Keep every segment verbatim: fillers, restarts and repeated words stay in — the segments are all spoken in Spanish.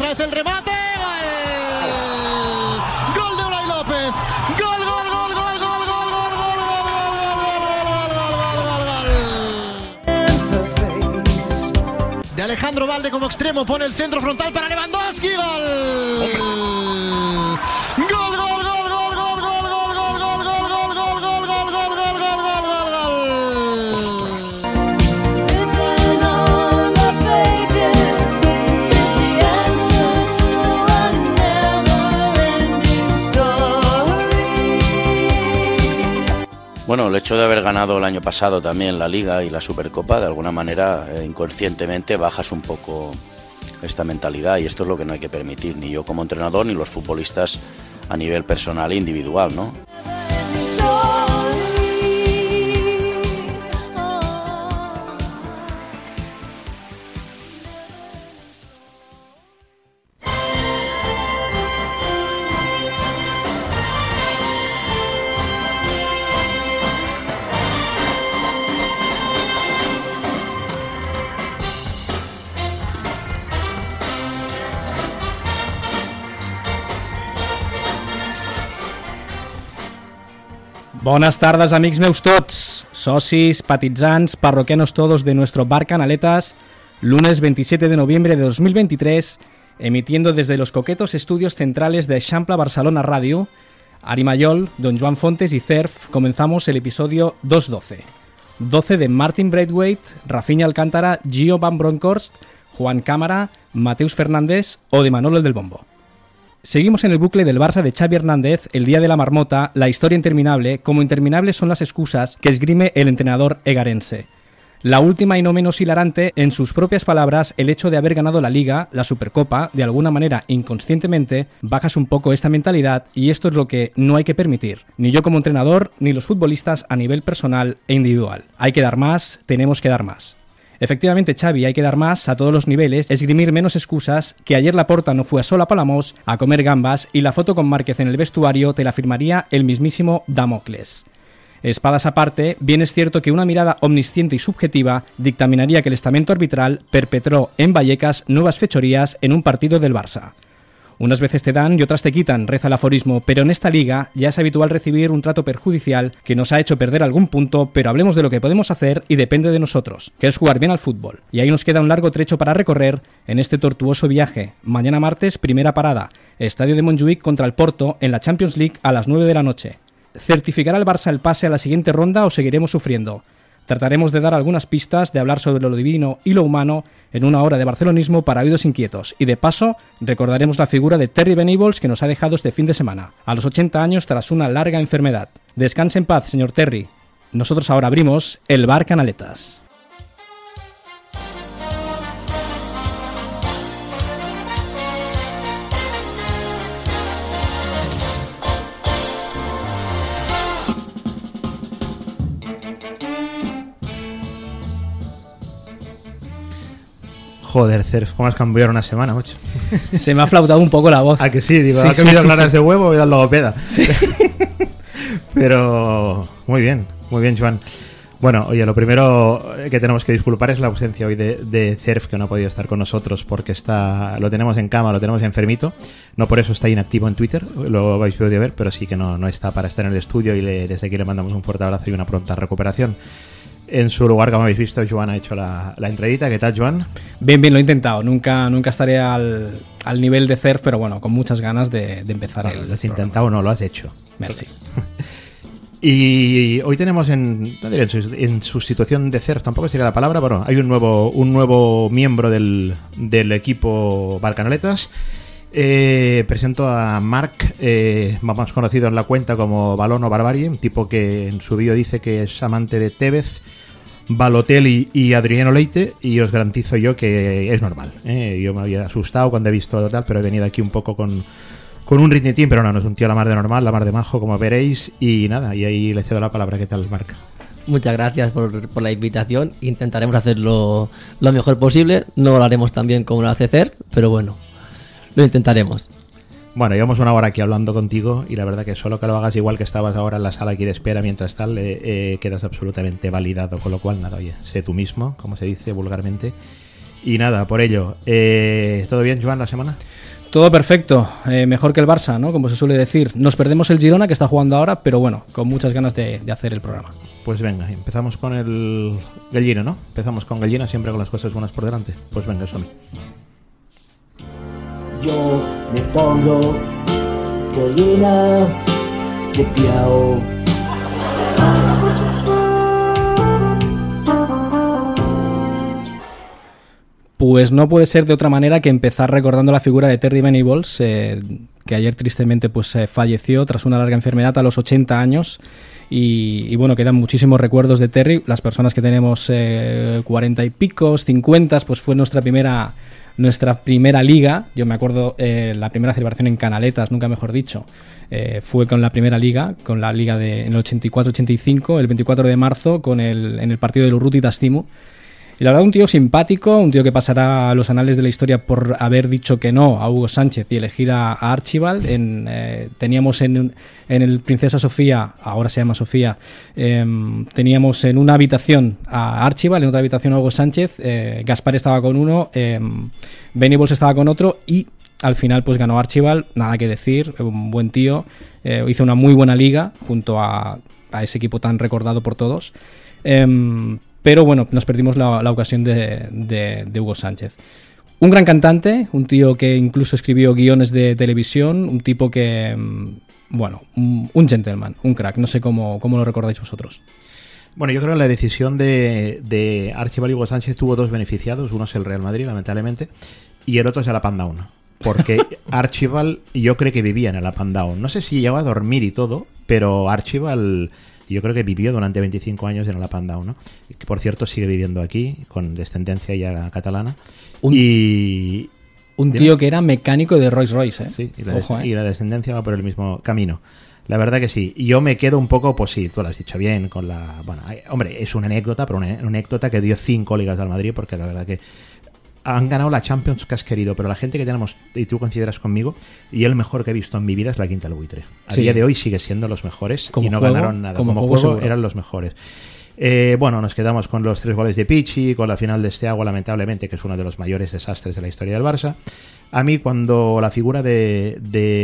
otra vez el remate. ¡Gol! ¡Gol de Unai López! ¡Gol, gol, gol, gol, gol, gol, gol, gol, gol, gol, gol, gol! De Alejandro Valde como extremo, pone el centro frontal para Lewandowski. ¡Gol! ¡Gol, gol, gol, gol! Bueno, el hecho de haber ganado el año pasado también la Liga y la Supercopa, de alguna manera, eh, inconscientemente bajas un poco esta mentalidad, y esto es lo que no hay que permitir, ni yo como entrenador, ni los futbolistas a nivel personal e individual, ¿no? Bones tardes, amics meus tots, socis, patitzants, parroquianos todos de nuestro bar Canaletas, lunes veintisiete de noviembre de dos mil veintitrés, emitiendo desde los coquetos estudios centrales de Eixample Barcelona Radio. Ari Mayol, Don Joan Fontes y Cerf, comenzamos el episodio doscientos doce. doce de Martin Braithwaite, Rafinha Alcántara, Gio Van Bronckhorst, Juan Cámara, Mateus Fernández o de Manolo el del Bombo. Seguimos en el bucle del Barça de Xavi Hernández, el día de la marmota, la historia interminable, como interminables son las excusas que esgrime el entrenador egarense. La última y no menos hilarante, en sus propias palabras, el hecho de haber ganado la Liga, la Supercopa, de alguna manera inconscientemente, bajas un poco esta mentalidad y esto es lo que no hay que permitir, ni yo como entrenador, ni los futbolistas a nivel personal e individual. Hay que dar más, tenemos que dar más. Efectivamente, Xavi, hay que dar más a todos los niveles, esgrimir menos excusas, que ayer Laporta no fue a Sola Palamós a comer gambas y la foto con Márquez en el vestuario te la firmaría el mismísimo Damocles. Espadas aparte, bien es cierto que una mirada omnisciente y subjetiva dictaminaría que el estamento arbitral perpetró en Vallecas nuevas fechorías en un partido del Barça. Unas veces te dan y otras te quitan, reza el aforismo, pero en esta liga ya es habitual recibir un trato perjudicial que nos ha hecho perder algún punto, pero hablemos de lo que podemos hacer y depende de nosotros, que es jugar bien al fútbol. Y ahí nos queda un largo trecho para recorrer en este tortuoso viaje. Mañana martes, primera parada, Estadio de Montjuïc contra el Porto en la Champions League a las nueve de la noche. ¿Certificará el Barça el pase a la siguiente ronda o seguiremos sufriendo? Trataremos de dar algunas pistas, de hablar sobre lo divino y lo humano en una hora de barcelonismo para oídos inquietos. Y de paso, recordaremos la figura de Terry Venables que nos ha dejado este fin de semana, a los ochenta años tras una larga enfermedad. Descanse en paz, señor Terry. Nosotros ahora abrimos el bar Canaletas. Joder, Cerf, ¿cómo has cambiado una semana, macho? Se me ha flautado un poco la voz. ¿A que sí? Digo, sí, ¿ha sí, comido sí, claras sí. de huevo y al logopeda? Sí. Pero muy bien, muy bien, Joan. Bueno, oye, lo primero que tenemos que disculpar es la ausencia hoy de, de Cerf, que no ha podido estar con nosotros porque está, lo tenemos en cama, lo tenemos enfermito. No por eso está inactivo en Twitter, lo habéis podido ver, pero sí que no, no está para estar en el estudio y le, desde aquí le mandamos un fuerte abrazo y una pronta recuperación. En su lugar, como habéis visto, Joan ha hecho la, la entradita. ¿Qué tal, Joan? Bien, bien, lo he intentado. Nunca, nunca estaré al, al nivel de Cerf, pero bueno, con muchas ganas de, de empezar No, el lo has programa. intentado o no, lo has hecho. Merci. Y hoy tenemos en, no diré en, su, en sustitución de Cerf, tampoco sería la palabra, pero hay un nuevo, un nuevo miembro del, del equipo Bar Canaletas. Eh, presento a Marc, eh, más conocido en la cuenta como Balón o Barbarie, un tipo que en su bio dice que es amante de Tevez, Balotelli y Adriano Leite, y os garantizo yo que es normal, ¿eh? Yo me había asustado cuando he visto tal, pero he venido aquí un poco con, con un ritmitín, pero no, no es un tío la mar de normal, la mar de majo, como veréis, y nada, y ahí le cedo la palabra. ¿Qué tal, Marc? Muchas gracias por, por la invitación. Intentaremos hacerlo lo mejor posible. No lo haremos tan bien como lo hace Cerf, pero bueno, lo intentaremos. Bueno, llevamos una hora aquí hablando contigo y la verdad que solo que lo hagas igual que estabas ahora en la sala aquí de espera mientras tal, eh, eh, quedas absolutamente validado, con lo cual nada, oye, sé tú mismo, como se dice vulgarmente. Y nada, por ello, eh, ¿todo bien, Joan, la semana? todo perfecto, eh, mejor que el Barça, ¿no? Como se suele decir. Nos perdemos el Girona, que está jugando ahora, pero bueno, con muchas ganas de, de hacer el programa. Pues venga, empezamos con el Gallina, ¿no? Empezamos con Gallina, siempre con las cosas buenas por delante. Pues venga, son. Yo me pongo Gallina de Piao. Pues no puede ser de otra manera que empezar recordando la figura de Terry Venables, eh, que ayer tristemente pues eh, falleció tras una larga enfermedad a los ochenta años. Y, y bueno, quedan muchísimos recuerdos de Terry. Las personas que tenemos eh, cuarenta y picos, cincuenta, pues fue nuestra primera nuestra primera liga. Yo me acuerdo eh, la primera celebración en Canaletas, nunca mejor dicho, eh, fue con la primera liga, con la liga de en el ochenta y cuatro ochenta y cinco, el veinticuatro de marzo, con el en el partido del Urruti Tastimu. Y la verdad, un tío simpático, un tío que pasará a los anales de la historia por haber dicho que no a Hugo Sánchez y elegir a, a Archibald. En, eh, teníamos en, en el Princesa Sofía, ahora se llama Sofía, eh, teníamos en una habitación a Archibald, en otra habitación a Hugo Sánchez, eh, Gaspar estaba con uno, eh, Venables estaba con otro y al final pues ganó Archibald, nada que decir, un buen tío, eh, hizo una muy buena liga junto a, a ese equipo tan recordado por todos. Eh, Pero bueno, nos perdimos la, la ocasión de, de, de Hugo Sánchez. Un gran cantante, un tío que incluso escribió guiones de televisión, un tipo que, bueno, un, un gentleman, un crack. No sé cómo, cómo lo recordáis vosotros. Bueno, yo creo que la decisión de, de Archibald y Hugo Sánchez tuvo dos beneficiados. Uno es el Real Madrid, lamentablemente, y el otro es el Up and Down. Porque Archibald yo creo que vivía en el Up and Down. No sé si llegaba a dormir y todo, pero Archibald... yo creo que vivió durante veinticinco años en el Up and Down, ¿no? Que por cierto sigue viviendo aquí, con descendencia ya catalana. Un, y un tío que era mecánico de Rolls Royce, ¿eh? Sí, y la, Ojo, ¿eh? y la descendencia va por el mismo camino. La verdad que sí. Y yo me quedo un poco, pues sí, tú lo has dicho bien, con la... Bueno, hay, hombre, es una anécdota, pero una, una anécdota que dio cinco ligas al Madrid, porque la verdad que han ganado la Champions que has querido, pero la gente que tenemos, y tú consideras conmigo, y el mejor que he visto en mi vida es la Quinta del Buitre. A sí. día de hoy sigue siendo los mejores como y no juego, ganaron nada. Como, como juego, juego seguro. eran los mejores. Eh, bueno, nos quedamos con los tres goles de Pichi, con la final de Esteaua, lamentablemente, que es uno de los mayores desastres de la historia del Barça. A mí, cuando la figura de,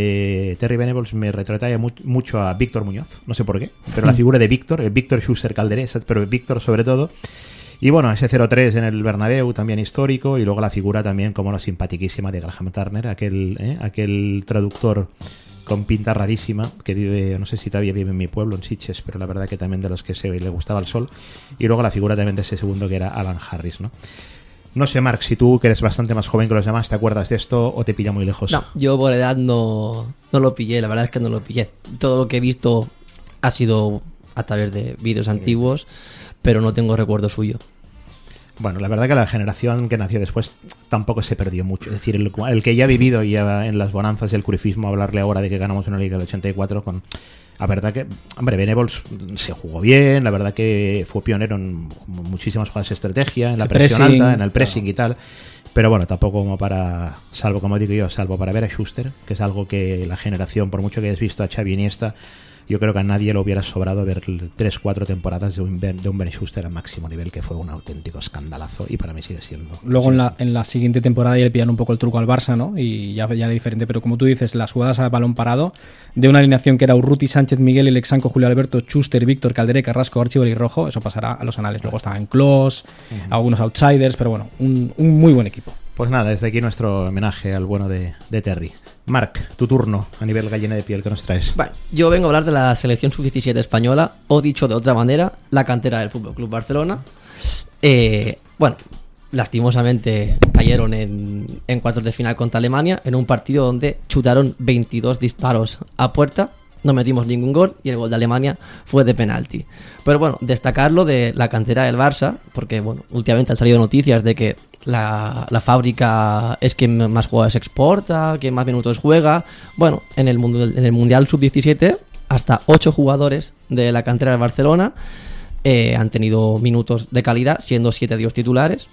de Terry Venables me retrataría mu- mucho a Víctor Muñoz, no sé por qué, pero la figura de Víctor, eh, Víctor Schuster Calderé, pero Víctor sobre todo. Y bueno, ese cero tres en el Bernabéu también histórico, y luego la figura también como la simpaticísima de Graham Turner, aquel, ¿eh? aquel traductor con pinta rarísima que vive, no sé si todavía vive en mi pueblo, en Sitges, pero la verdad que también de los que se le gustaba el sol. Y luego la figura también de ese segundo que era Alan Harris, ¿no? No sé, Marc, si tú, que eres bastante más joven que los demás, ¿te acuerdas de esto o te pilla muy lejos? No, yo por edad no, no lo pillé, la verdad es que no lo pillé. Todo lo que he visto ha sido a través de vídeos antiguos, pero no tengo recuerdo suyo. Bueno, la verdad que la generación que nació después tampoco se perdió mucho. Es decir, el, el que ya ha vivido ya en las bonanzas del crufismo, hablarle ahora de que ganamos una liga del ochenta y cuatro con... La verdad que, hombre, Venables se jugó bien, la verdad que fue pionero en muchísimas jugadas de estrategia, en la el presión pressing, alta, en el pressing claro. y tal. Pero bueno, tampoco como para, salvo como digo yo, salvo para ver a Schuster, que es algo que la generación, por mucho que hayas visto a Xavi Iniesta, yo creo que a nadie le hubiera sobrado ver tres cuatro temporadas de un Ben, de un Ben Schuster a máximo nivel, que fue un auténtico escandalazo y para mí sigue siendo. Luego sigue en la, siendo. en la siguiente temporada ya le pillan un poco el truco al Barça, ¿no? Y ya, ya era diferente, pero como tú dices, las jugadas a balón parado de una alineación que era Urruti, Sánchez, Miguel, Alexanco, Julio Alberto, Schuster, Víctor, Calderé, Carrasco, Archibald y Rojo, eso pasará a los anales. Luego estaban Klose, uh-huh. algunos outsiders, pero bueno, un, un muy buen equipo. Pues nada, desde aquí nuestro homenaje al bueno de, de Terry. Marc, tu turno a nivel gallina de piel, ¿qué nos traes? Bueno, yo vengo a hablar de la selección sub diecisiete española, o dicho de otra manera, la cantera del F C Barcelona. Eh, bueno, lastimosamente cayeron en, en cuartos de final contra Alemania, en un partido donde chutaron veintidós disparos a puerta, no metimos ningún gol y el gol de Alemania fue de penalti. Pero bueno, destacarlo de la cantera del Barça, porque bueno, últimamente han salido noticias de que la, la fábrica es quien más jugadores exporta, quien más minutos juega. Bueno, en el, mundo, en el Mundial sub diecisiete hasta ocho jugadores de la cantera del Barcelona eh, han tenido minutos de calidad, siendo siete de ellos titulares.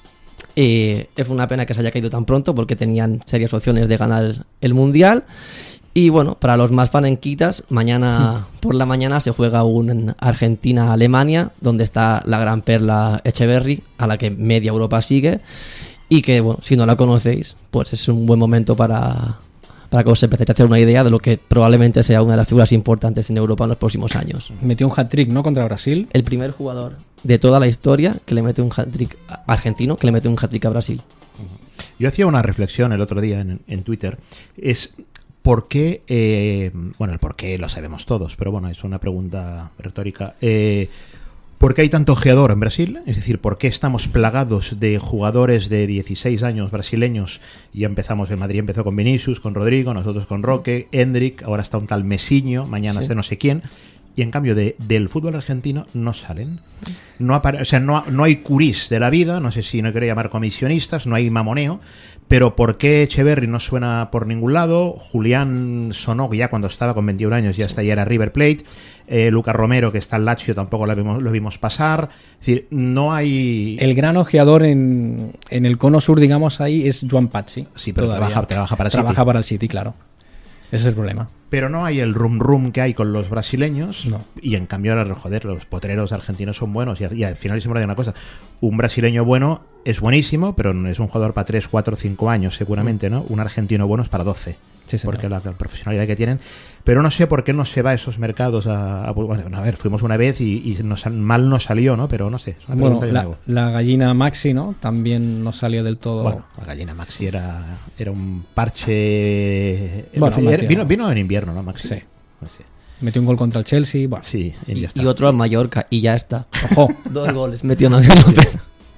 Eh, es una pena que se haya caído tan pronto porque tenían serias opciones de ganar el Mundial. Y bueno, para los más panenquitas, mañana por la mañana se juega un Argentina-Alemania, donde está la gran perla Echeverry, a la que media Europa sigue. y que, bueno, si no la conocéis, pues es un buen momento para, para que os empecéis a hacer una idea de lo que probablemente sea una de las figuras importantes en Europa en los próximos años. Metió un hat-trick, ¿no?, contra Brasil. El primer jugador de toda la historia que le mete un hat-trick argentino, que le mete un hat-trick a Brasil. Yo hacía una reflexión el otro día en, en Twitter, es por qué, eh, bueno, el por qué lo sabemos todos, pero bueno, es una pregunta retórica. Eh, ¿Por qué hay tanto ojeador en Brasil? Es decir, ¿por qué estamos plagados de jugadores de dieciséis años brasileños? Ya empezamos, en Madrid empezó con Vinicius, con Rodrigo, nosotros con Roque, Endrick, ahora está un tal Mesiño, mañana Sí. está no sé quién. Y en cambio de, del fútbol argentino no salen. No apare- o sea, no, no hay curís de la vida, no sé si no quiero llamar comisionistas, no hay mamoneo. Pero ¿por qué Echeverri no suena por ningún lado? Julián sonó ya cuando estaba con veintiún años, ya hasta ya era River Plate. Eh, Lucas Romero, que está en Lazio, tampoco lo vimos, lo vimos pasar. Es decir, no hay... El gran ojeador en, en el cono sur, digamos, ahí es Joan Pazzi. Sí, pero todavía. trabaja, trabaja para Trabaja City. para el City, claro. Ese es el problema. Pero no hay el rum rum que hay con los brasileños. No. Y en cambio, ahora, joder, los potreros argentinos son buenos. Y, y al final siempre hay una cosa. Un brasileño bueno es buenísimo, pero no es un jugador para tres, cuatro, cinco años seguramente, ¿no? Un argentino bueno es para doce. Sí, señor. Porque la, la profesionalidad que tienen. Pero no sé por qué no se va a esos mercados a... a- bueno, a ver, fuimos una vez y, y nos, mal nos salió, ¿no? Pero no sé. Es una Bueno, pregunta que me la, hago. la gallina Maxi, ¿no? También no salió del todo. Bueno, la gallina Maxi era, era un parche... Bueno, era- Mateo. vino, vino en invierno, ¿no, Maxi? Sí. No sé. Metió un gol contra el Chelsea. Bueno, Sí, y ya Y, está. y otro al Mallorca, y ya está. ojo. Dos goles metió Manuel López.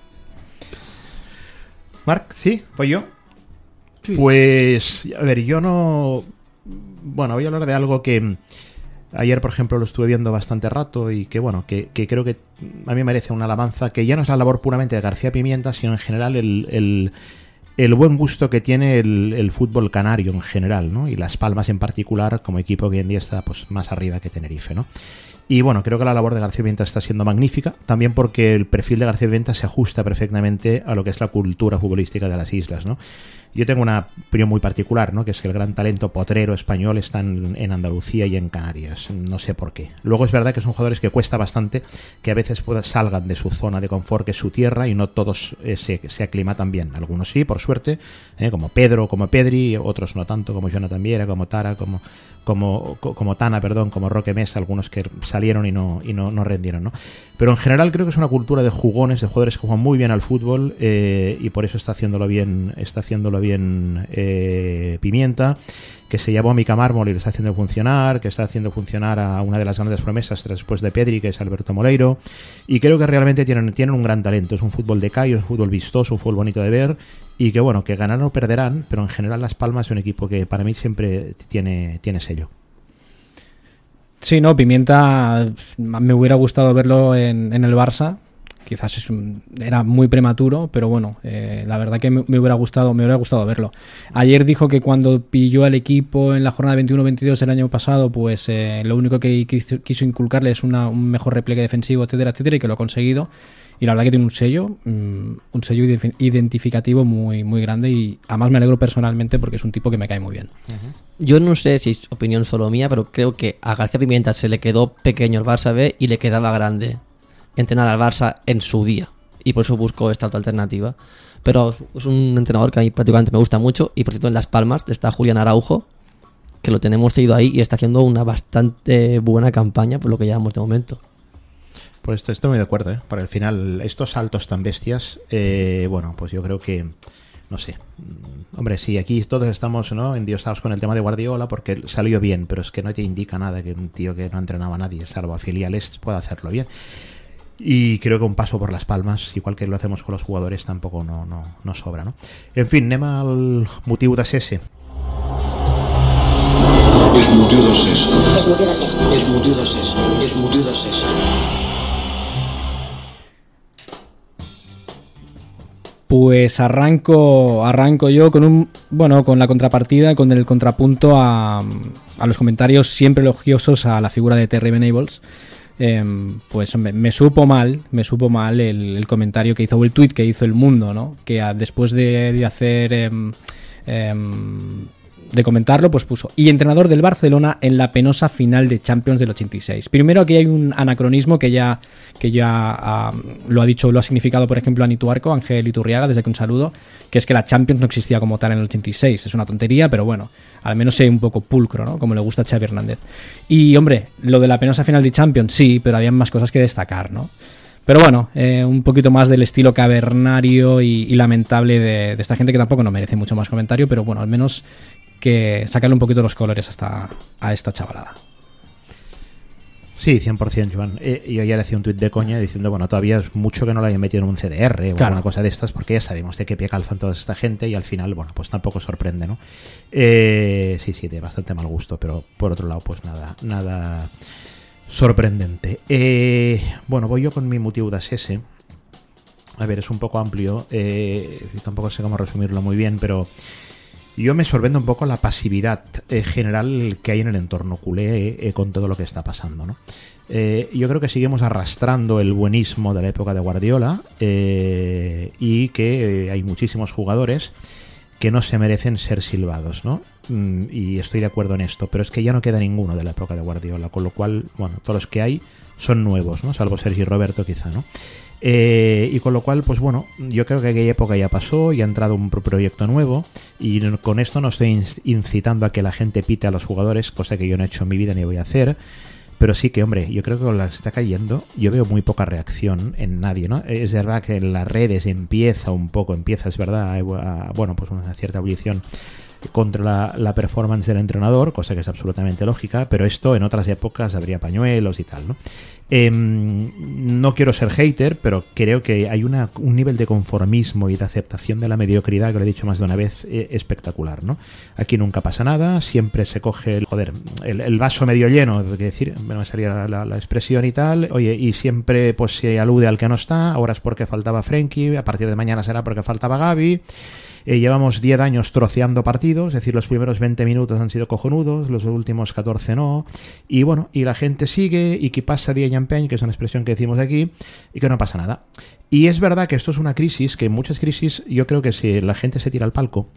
Marc, ¿sí? ¿Voy yo? Pues, a ver, yo no... Bueno, voy a hablar de algo que mm, ayer, por ejemplo, lo estuve viendo bastante rato y que, bueno, que, que creo que a mí merece una alabanza, que ya no es la labor puramente de García Pimienta, sino en general el, el, el buen gusto que tiene el, el fútbol canario en general, ¿no? Y Las Palmas en particular, como equipo que hoy en día está pues más arriba que Tenerife, ¿no? Y bueno, creo que la labor de García Pimienta está siendo magnífica, también porque el perfil de García Pimienta se ajusta perfectamente a lo que es la cultura futbolística de las islas, ¿no? Yo tengo una opinión muy particular, ¿no? Que es que el gran talento potrero español está en, en Andalucía y en Canarias. No sé por qué. Luego es verdad que son jugadores que cuesta bastante que a veces pueda, salgan de su zona de confort, que es su tierra, y no todos eh, se, se aclimatan bien. Algunos sí, por suerte, ¿eh? Como Pedro, como Pedri, otros no tanto, como Jonathan Viera, como Tara, como... Como, como Tana, perdón, como Roque Mesa, algunos que salieron y no y no, no rendieron, ¿no? Pero en general creo que es una cultura de jugones, de jugadores que juegan muy bien al fútbol, eh, y por eso está haciéndolo bien, está haciéndolo bien eh, Pimienta, que se llevó a Mica Mármol y lo está haciendo funcionar, que está haciendo funcionar a una de las grandes promesas después de Pedri, que es Alberto Moleiro, y creo que realmente tienen, tienen un gran talento. Es un fútbol de callo, es un fútbol vistoso, un fútbol bonito de ver, y que bueno, que ganarán o perderán, pero en general Las Palmas es un equipo que para mí siempre tiene, tiene sello. Sí, no, Pimienta me hubiera gustado verlo en, en el Barça. Quizás es un- era muy prematuro, pero bueno, eh, la verdad que me, me hubiera gustado, me hubiera gustado verlo. Ayer dijo que cuando pilló al equipo en la jornada veintiuno veintidós del año pasado, pues eh, lo único que quiso, quiso inculcarle es una, un mejor repliegue defensivo, etcétera, etcétera, y que lo ha conseguido. Y la verdad que tiene un sello, mm, un sello ident- identificativo muy, muy grande, y además me alegro personalmente porque es un tipo que me cae muy bien. Yo no sé si es opinión solo mía, pero creo que a García Pimienta se le quedó pequeño el Barça B y le quedaba grande entrenar al Barça en su día. Y por eso buscó esta otra alternativa. Pero es un entrenador que a mí prácticamente me gusta mucho. Y por cierto, en Las Palmas está Julián Araujo, que lo tenemos seguido ahí y está haciendo una bastante buena campaña por lo que llevamos de momento. Pues estoy muy de acuerdo, ¿eh? Para el final, estos saltos tan bestias, eh, bueno, pues yo creo que, no sé, mm, hombre, sí, aquí todos estamos, ¿no?, endiosados con el tema de Guardiola porque salió bien, pero es que no te indica nada que un tío que no entrenaba a nadie, salvo a filiales, pueda hacerlo bien. Y creo que un paso por Las Palmas, igual que lo hacemos con los jugadores, tampoco no, no, no sobra, ¿no? En fin, anem al motiu de cese. És motiu de cés. És motiu de cés. És motiu de cés. És motiu de cés. Pues arranco, arranco yo con un, bueno, con la contrapartida, con el contrapunto a, a los comentarios siempre elogiosos a la figura de Terry Venables. Eh, pues me, me supo mal, me supo mal el, el comentario que hizo, o el tweet que hizo El Mundo, ¿no? Que a, después de, de hacer eh, eh, de comentarlo, pues puso: y entrenador del Barcelona en la penosa final de Champions del ochenta y seis. Primero, aquí hay un anacronismo que ya, que ya uh, lo ha dicho, lo ha significado, por ejemplo, Anituarco, Ángel Iturriaga, desde que un saludo, que es que la Champions no existía como tal en el ochenta y seis. Es una tontería, pero bueno, al menos es un poco pulcro, ¿no? Como le gusta a Xavi Hernández. Y, hombre, lo de la penosa final de Champions, sí, pero había más cosas que destacar, ¿no? Pero bueno, eh, un poquito más del estilo cavernario y, y lamentable de, de esta gente, que tampoco no merece mucho más comentario, pero bueno, al menos que sacarle un poquito los colores hasta, a esta chavalada. Sí, cien por ciento, Joan. Eh, yo ya le hacía un tuit de coña diciendo, bueno, todavía es mucho que no lo hayan metido en un C D R o claro, alguna cosa de estas, porque ya sabemos de qué pie calzan toda esta gente y al final, bueno, pues tampoco sorprende, ¿no? Eh, sí, sí, de bastante mal gusto, pero por otro lado, pues nada, nada sorprendente. Eh, bueno, voy yo con mi motiu d'accés. A ver, es un poco amplio, eh, tampoco sé cómo resumirlo muy bien, pero yo me sorprende un poco la pasividad eh, general que hay en el entorno culé eh, con todo lo que está pasando, ¿no? Eh, yo creo que seguimos arrastrando el buenismo de la época de Guardiola eh, y que eh, hay muchísimos jugadores que no se merecen ser silbados, ¿no? Mm, y estoy de acuerdo en esto, pero es que ya no queda ninguno de la época de Guardiola, con lo cual, bueno, todos los que hay son nuevos, ¿no? Salvo Sergi Roberto quizá, ¿no? Eh, y con lo cual, pues bueno, yo creo que aquella época ya pasó y ha entrado un proyecto nuevo, y con esto no estoy incitando a que la gente pite a los jugadores, cosa que yo no he hecho en mi vida ni voy a hacer, pero sí que, hombre, yo creo que con la que está cayendo, yo veo muy poca reacción en nadie, ¿no? Es verdad que en las redes empieza un poco, empieza, es verdad, a, bueno, pues una cierta ebullición contra la, la performance del entrenador, cosa que es absolutamente lógica, pero esto en otras épocas habría pañuelos y tal, ¿no? Eh, no quiero ser hater, pero creo que hay una, un nivel de conformismo y de aceptación de la mediocridad, que lo he dicho más de una vez, eh, espectacular, ¿no? Aquí nunca pasa nada, siempre se coge el, joder, el, el vaso medio lleno, es decir, no me salía la, la, la expresión y tal, oye, y siempre pues se alude al que no está, ahora es porque faltaba Frenkie, a partir de mañana será porque faltaba Gavi. Eh, llevamos diez años troceando partidos, es decir, los primeros veinte minutos han sido cojonudos, los últimos catorce no, y bueno, y la gente sigue, y que pasa día y empeño, que es una expresión que decimos aquí, y que no pasa nada. Y es verdad que esto es una crisis, que en muchas crisis yo creo que si la gente se tira al palco,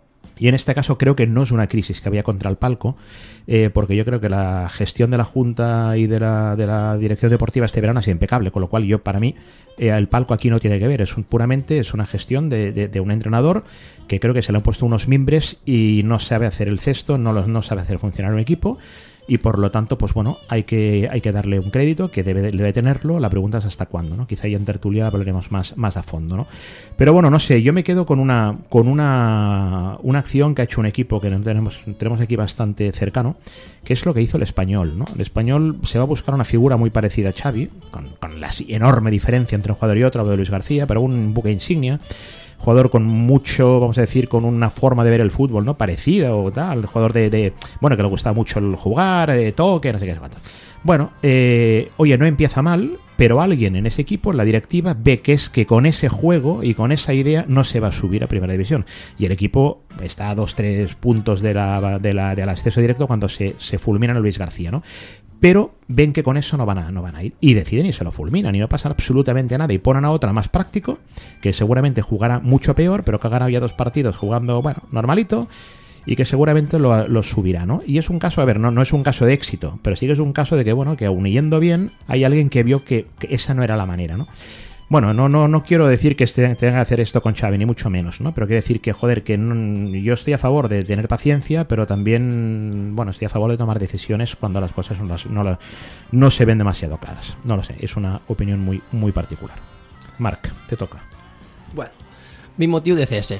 y en este caso creo que no es una crisis que había contra el palco, eh, porque yo creo que la gestión de la Junta y de la, de la dirección deportiva este verano ha sido impecable, con lo cual yo, para mí, eh, el palco aquí no tiene que ver, es un, puramente es una gestión de, de, de un entrenador que creo que se le han puesto unos mimbres y no sabe hacer el cesto, no, lo, no sabe hacer funcionar un equipo, y por lo tanto, pues bueno, hay que, hay que darle un crédito, que debe, debe tenerlo. La pregunta es hasta cuándo, ¿no? Quizá ya en tertulia hablaremos más, más a fondo, ¿no? Pero bueno, no sé, yo me quedo con una con una, una acción que ha hecho un equipo que tenemos, tenemos aquí bastante cercano, que es lo que hizo el Español, ¿no? El Español se va a buscar una figura muy parecida a Xavi, con, con la enorme diferencia entre un jugador y otro, hablo de Luis García, pero un buque insignia, jugador con mucho, vamos a decir, con una forma de ver el fútbol, ¿no? Parecida o tal, jugador de, de bueno, que le gustaba mucho el jugar, eh, toque, no sé qué, cuánto. Bueno, eh, oye, no empieza mal, pero alguien en ese equipo, en la directiva, ve que es que con ese juego y con esa idea no se va a subir a Primera División. Y el equipo está a dos, tres puntos de la, de la, del acceso directo cuando se, se fulminan a Luis García, ¿no? Pero ven que con eso no van a, no van a ir, y deciden y se lo fulminan y no pasa absolutamente nada, y ponen a otra más práctico, que seguramente jugará mucho peor, pero que ha ganado ya dos partidos jugando, bueno, normalito, y que seguramente lo, lo subirá, ¿no? Y es un caso, a ver, no, no es un caso de éxito, pero sí que es un caso de que, bueno, que aun yendo bien, hay alguien que vio que, que esa no era la manera, ¿no? Bueno, no, no, no quiero decir que tenga que hacer esto con Xavi, ni mucho menos, ¿no? Pero quiero decir que, joder, que no, yo estoy a favor de tener paciencia, pero también, bueno, estoy a favor de tomar decisiones cuando las cosas no, las, no, las, no se ven demasiado claras. No lo sé, es una opinión muy, muy particular. Marc, te toca. Bueno, mi motivo de cese.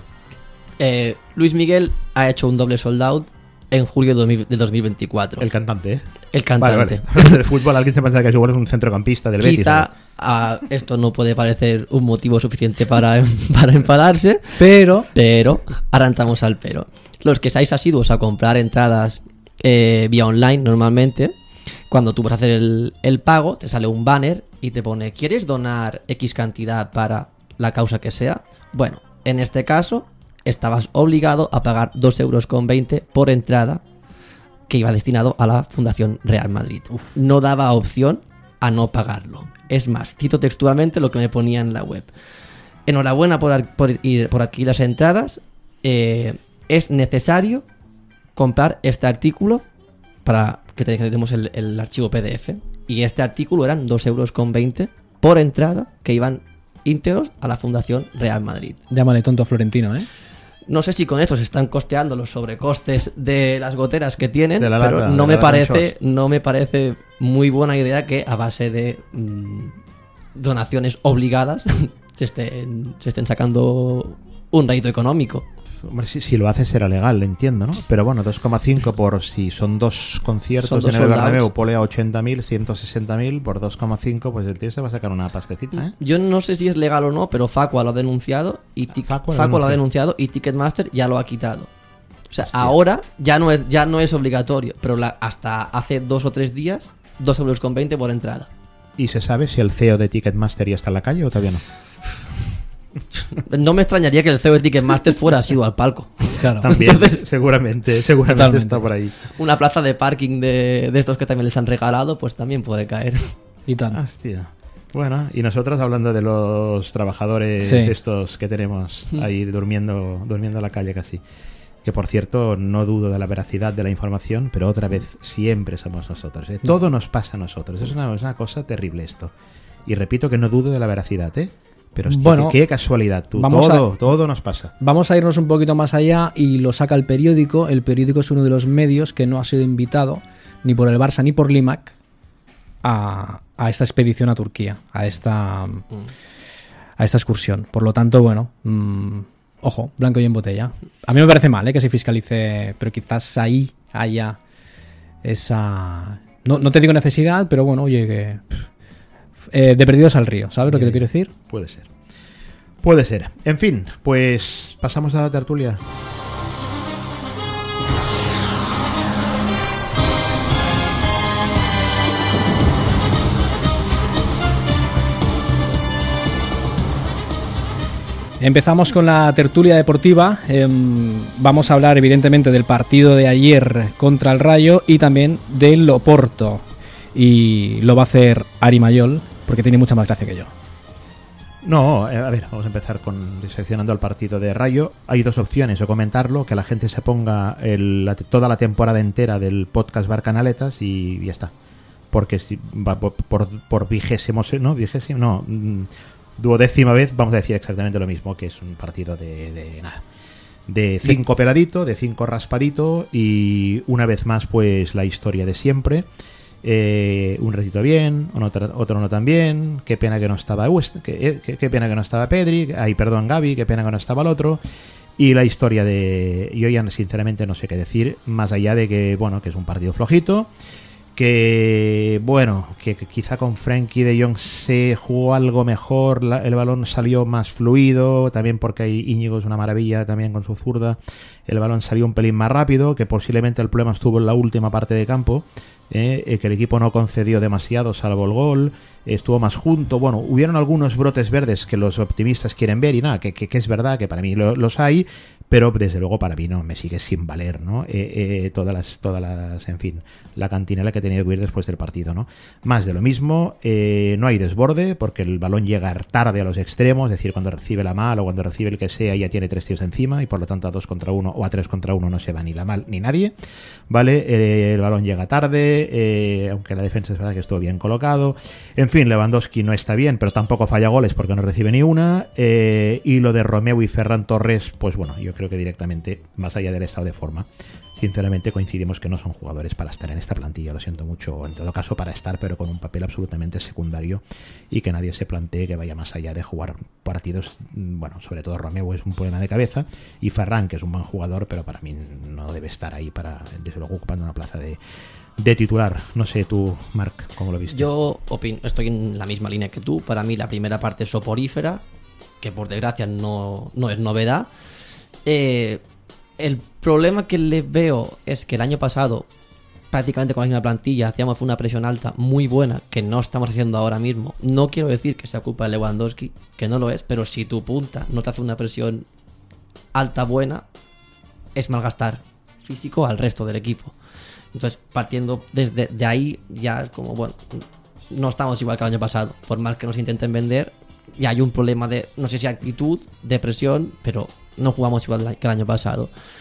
Eh, Luis Miguel ha hecho un doble sold out en julio de dos mil veinticuatro. El cantante, ¿eh? El cantante. Vale, vale. De fútbol, alguien se piensa que es un centrocampista del Betis. Quizá a esto no puede parecer un motivo suficiente para, para enfadarse, pero pero ahora entramos al pero. Los que seáis asiduos a comprar entradas eh, vía online normalmente, cuando tú vas a hacer el, el pago, te sale un banner y te pone ¿quieres donar X cantidad para la causa que sea? Bueno, en este caso estabas obligado a pagar dos euros con veinte por entrada, que iba destinado a la Fundación Real Madrid. Uf. No daba opción a no pagarlo. Es más, cito textualmente lo que me ponía en la web. Enhorabuena por, por, ir, por adquirir las entradas. Eh, es necesario comprar este artículo para que te demos el, el archivo P D F. Y este artículo eran dos euros con veinte por entrada, que iban íntegros a la Fundación Real Madrid. Llámale tonto a Florentino, ¿eh? No sé si con esto se están costeando los sobrecostes de las goteras que tienen, De la pero lata, no de me la parece, no me parece muy buena idea que a base de mmm, donaciones obligadas se estén, se estén sacando un rédito económico. Hombre, si, si lo hace será legal, entiendo, ¿no? Pero bueno, dos coma cinco por si son dos conciertos Son dos en el sold Bernabéu, outs. pone a ochenta mil, ciento sesenta mil por dos coma cinco, pues el tío se va a sacar una pastecita, ¿eh? Yo no sé si es legal o no, pero Facua lo ha denunciado y Tic- Facua Facua, lo lo ha denunciado. denunciado y Ticketmaster ya lo ha quitado. O sea, Hostia. ahora ya no es ya no es obligatorio, pero la- hasta hace dos o tres días, dos euros con veinte por entrada. ¿Y se sabe si el C E O de Ticketmaster ya está en la calle o todavía no? No me extrañaría que el C E O de Ticketmaster fuera asiduo al palco. Claro. También, Entonces- seguramente, seguramente Totalmente. está por ahí. Una plaza de parking de, de estos que también les han regalado, pues también puede caer. Y tal. Hostia. Bueno, y nosotros hablando de los trabajadores Sí. estos que tenemos ahí durmiendo, durmiendo en la calle casi. Que por cierto, no dudo de la veracidad de la información, pero otra vez siempre somos nosotros, ¿eh? Todo nos pasa a nosotros. Es una, es una cosa terrible esto. Y repito que no dudo de la veracidad, ¿eh? Pero hostia, Bueno, qué, qué casualidad, tú. vamos Todo, a- todo nos pasa. Vamos a irnos un poquito más allá y lo saca el periódico. El periódico es uno de los medios que no ha sido invitado ni por el Barça ni por Limac a, a esta expedición a Turquía, a esta, a esta excursión. Por lo tanto, bueno, mmm, ojo, blanco y en botella. A mí me parece mal, ¿eh?, que se fiscalice, pero quizás ahí haya esa... No, no te digo necesidad, pero bueno, oye, que... eh, de perdidos al río, ¿sabes lo que te quiero decir? Puede ser. Puede ser. En fin, pues pasamos a la tertulia. Empezamos con la tertulia deportiva. Eh, vamos a hablar evidentemente del partido de ayer contra el Rayo y también del Oporto. Y lo va a hacer Ari Mayol porque tiene mucha más gracia que yo. No, eh, a ver, vamos a empezar con diseccionando el partido de Rayo. Hay dos opciones, o comentarlo, que la gente se ponga el, la, toda la temporada entera del podcast Barcanaletas y ya está. Porque si va por, por, por vigésimo, no, vigésimo, no, mm, duodécima vez vamos a decir exactamente lo mismo, que es un partido de, de nada. De cinco peladito, de cinco raspadito y una vez más pues la historia de siempre. Eh, un ratito bien, otro, otro no tan bien. Qué pena que no estaba West, qué, qué, qué pena que no estaba Pedri, ay perdón Gavi, qué pena que no estaba el otro. Y la historia de, yo ya sinceramente no sé qué decir, más allá de que bueno, que es un partido flojito, que bueno, que, que quizá con Frenkie de Jong se jugó algo mejor, la, el balón salió más fluido, también porque Íñigo es una maravilla también con su zurda, el balón salió un pelín más rápido, que posiblemente el problema estuvo en la última parte de campo. Eh, que el equipo no concedió demasiado salvo el gol, estuvo más junto, bueno, hubieron algunos brotes verdes que los optimistas quieren ver y nada, que, que, que es verdad que para mí lo, los hay, pero desde luego para mí no, me sigue sin valer, ¿no? Eh, eh, todas las, todas las, en fin, la cantinela que ha tenido que huir después del partido, ¿no? Más de lo mismo, eh, no hay desborde porque el balón llega tarde a los extremos, es decir, cuando recibe la mal o cuando recibe el que sea ya tiene tres tíos encima y por lo tanto a dos contra uno o a tres contra uno no se va ni la mal ni nadie, ¿vale? Eh, el balón llega tarde, eh, aunque la defensa es verdad que estuvo bien colocado, en fin, Lewandowski no está bien, pero tampoco falla goles porque no recibe ni una, eh, y lo de Romeu y Ferran Torres, pues bueno, yo creo que directamente, más allá del estado de forma, sinceramente coincidimos que no son jugadores para estar en esta plantilla, lo siento mucho, en todo caso para estar, pero con un papel absolutamente secundario y que nadie se plantee que vaya más allá de jugar partidos, bueno, sobre todo Romeu es un problema de cabeza y Ferran, que es un buen jugador, pero para mí no debe estar ahí para, desde luego, ocupando una plaza de, de titular. No sé tú, Marc, ¿cómo lo viste? Yo opino, estoy en la misma línea que tú. Para mí la primera parte es soporífera, que por desgracia no, no es novedad. Eh, el problema que le veo es que el año pasado, prácticamente con la misma plantilla, hacíamos una presión alta muy buena, que no estamos haciendo ahora mismo. No quiero decir que sea culpa de Lewandowski, que no lo es, pero si tu punta no te hace una presión alta buena, es malgastar físico al resto del equipo. Entonces, partiendo desde de ahí, ya es como, bueno, no estamos igual que el año pasado. Por más que nos intenten vender, ya hay un problema de, no sé si actitud, de presión, pero no jugamos igual que el año pasado.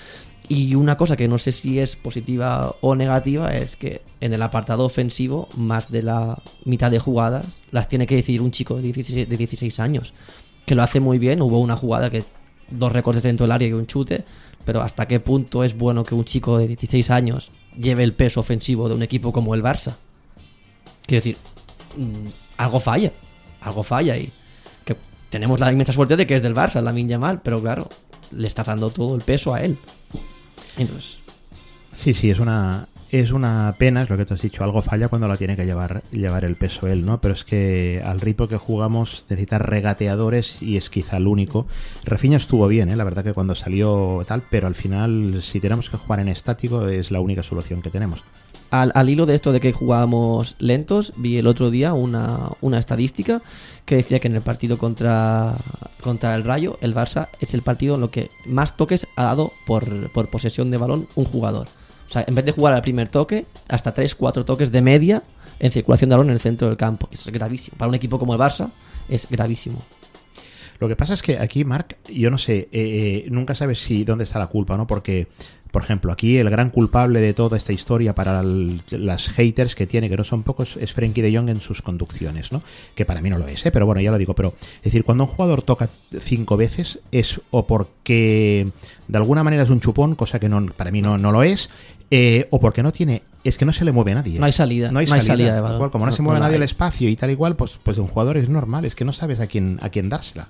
Y una cosa que no sé si es positiva o negativa es que en el apartado ofensivo, más de la mitad de jugadas las tiene que decidir un chico de dieciséis, de dieciséis años, que lo hace muy bien. Hubo una jugada que dos recortes dentro del área y un chute, pero ¿hasta qué punto es bueno que un chico de dieciséis años lleve el peso ofensivo de un equipo como el Barça? Quiero decir, mmm, algo falla, algo falla y que tenemos la inmensa suerte de que es del Barça, Lamine Yamal, pero claro, le está dando todo el peso a él. Entonces, sí, sí, es una es una pena, es lo que tú has dicho, algo falla cuando la tiene que llevar llevar el peso él, ¿no? Pero es que al ritmo que jugamos necesita regateadores y es quizá el único. Rafinha estuvo bien, ¿eh? La verdad que cuando salió tal, pero al final si tenemos que jugar en estático es la única solución que tenemos. Al, al hilo de esto de que jugábamos lentos, vi el otro día una, una estadística que decía que en el partido contra, contra el Rayo, el Barça es el partido en lo que más toques ha dado por, por posesión de balón un jugador. O sea, en vez de jugar al primer toque, hasta tres cuatro toques de media en circulación de balón en el centro del campo. Eso es gravísimo. Para un equipo como el Barça es gravísimo. Lo que pasa es que aquí, Marc, yo no sé, eh, nunca sabes si dónde está la culpa, ¿no? Porque, por ejemplo, aquí el gran culpable de toda esta historia para el, las haters que tiene, que no son pocos, es Frenkie de Jong en sus conducciones, ¿no? Que para mí no lo es, ¿eh? Pero bueno, ya lo digo. Pero, es decir, cuando un jugador toca cinco veces es o porque de alguna manera es un chupón, cosa que no, para mí no, no lo es, eh, o porque no tiene... Es que no se le mueve a nadie. No hay salida. No hay, no hay salida. salida de balón. Igual, como no, no se mueve no nadie hay. al espacio y tal igual, pues, pues un jugador es normal. Es que no sabes a quién, a quién dársela.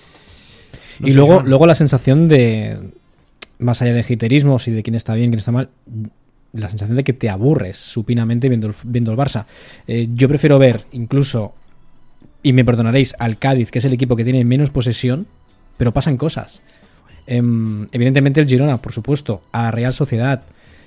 No y sé, luego, Joan. luego la sensación de, más allá de hiterismos y de quién está bien, quién está mal, la sensación de que te aburres supinamente viendo el, viendo el Barça. Eh, yo prefiero ver incluso, y me perdonaréis, al Cádiz, que es el equipo que tiene menos posesión, pero pasan cosas. Eh, evidentemente el Girona, por supuesto, a Real Sociedad,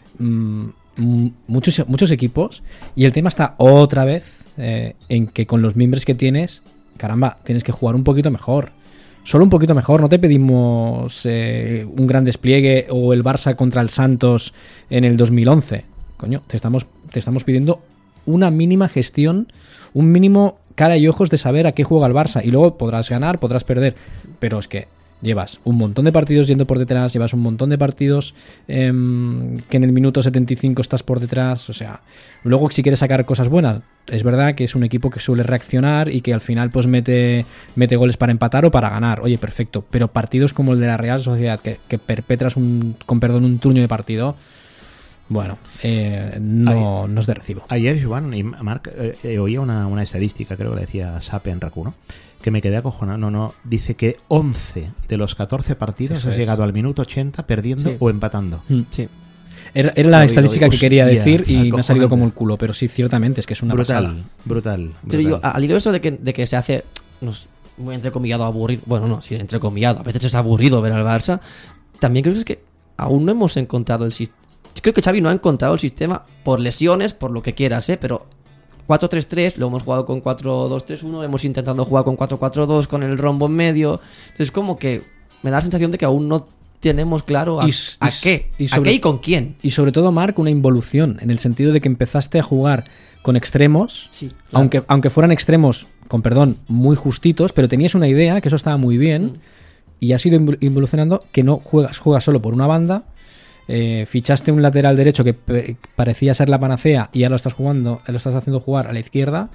mm, muchos, muchos equipos, y el tema está otra vez eh, en que con los miembros que tienes, caramba, tienes que jugar un poquito mejor. Solo un poquito mejor, no te pedimos eh, un gran despliegue o el Barça contra el Santos en el dos mil once. Coño, te estamos, te estamos pidiendo una mínima gestión, un mínimo cara y ojos de saber a qué juega el Barça. Y luego podrás ganar, podrás perder, pero es que llevas un montón de partidos yendo por detrás, llevas un montón de partidos eh, que en el minuto setenta y cinco estás por detrás. O sea, luego si quieres sacar cosas buenas, es verdad que es un equipo que suele reaccionar y que al final pues mete, mete goles para empatar o para ganar. Oye, perfecto. Pero partidos como el de la Real Sociedad, que, que perpetras un, con perdón, un truño de partido, bueno, eh, no, no es de recibo. Ayer, Joan y Marc, eh, eh, oía una, una estadística, creo que le decía Sape en Raku, ¿no? Que me quedé acojonado. No, no, dice que once de los catorce partidos Eso has es. llegado al minuto ochenta perdiendo Sí. o empatando. Mm. Sí. Era, era la Lo- estadística lo- que quería hostia, decir y me ha salido acojonante. como el culo, pero sí, ciertamente, es que es una brutal, pasada. brutal, Pero yo, brutal. al hilo de esto de que, de que se hace no sé, muy entrecomillado, aburrido, bueno, no, sí, entrecomillado, a veces es aburrido ver al Barça, también creo que es que aún no hemos encontrado el sistema. Yo creo que Xavi no ha encontrado el sistema por lesiones, por lo que quieras, ¿eh? Pero cuatro tres tres, lo hemos jugado con cuatro dos tres uno, hemos intentado jugar con cuatro cuatro dos, con el rombo en medio. Entonces, como que me da la sensación de que aún no tenemos claro a, Y- a y- qué, y a sobre- qué y con quién. Y sobre todo, Marc, una involución, en el sentido de que empezaste a jugar con extremos, Sí, claro. aunque, aunque fueran extremos, con perdón, muy justitos, pero tenías una idea, que eso estaba muy bien, Mm. y has ido invol- involucionando que no juegas, juegas solo por una banda, eh, fichaste un lateral derecho que pe- parecía ser la panacea y ya lo estás jugando, lo estás haciendo jugar a la izquierda.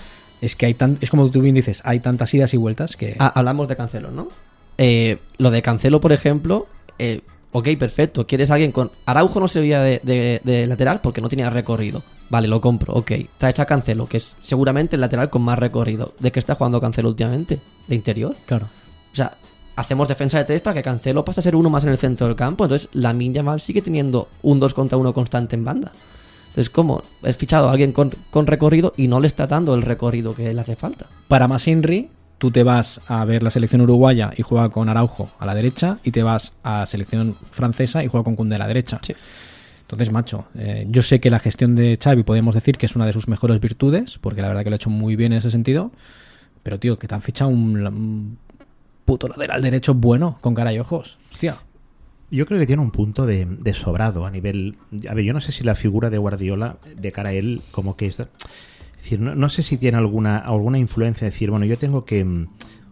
Es que hay tan, es como tú bien dices, hay tantas idas y vueltas que... Ah, hablamos de Cancelo, ¿no? Eh, lo de Cancelo, por ejemplo, eh, ok, perfecto. ¿Quieres alguien con... Araujo no servía de, de- de lateral porque no tenía recorrido. Vale, lo compro, ok. Traes a Cancelo, que es seguramente el lateral con más recorrido. ¿De qué está jugando Cancelo últimamente? ¿De interior? Claro. O sea, hacemos defensa de tres para que Cancelo pase a ser uno más en el centro del campo. Entonces, Lamine Yamal sigue teniendo un dos contra uno constante en banda. Entonces, ¿cómo? Has fichado a alguien con, con recorrido y no le está dando el recorrido que le hace falta. Para más Inri, tú te vas a ver la selección uruguaya y juega con Araujo a la derecha, y te vas a la selección francesa y juega con Koundé a la derecha. Sí. Entonces, macho, eh, yo sé que la gestión de Xavi podemos decir que es una de sus mejores virtudes, porque la verdad que lo ha hecho muy bien en ese sentido, pero, tío, que te han fichado un, un puto lateral derecho bueno, con cara y ojos. Hostia. Yo creo que tiene un punto de, de sobrado a nivel... A ver, yo no sé si la figura de Guardiola, de cara a él, como que es... Es decir, no, no sé si tiene alguna alguna influencia, decir, bueno, yo tengo que...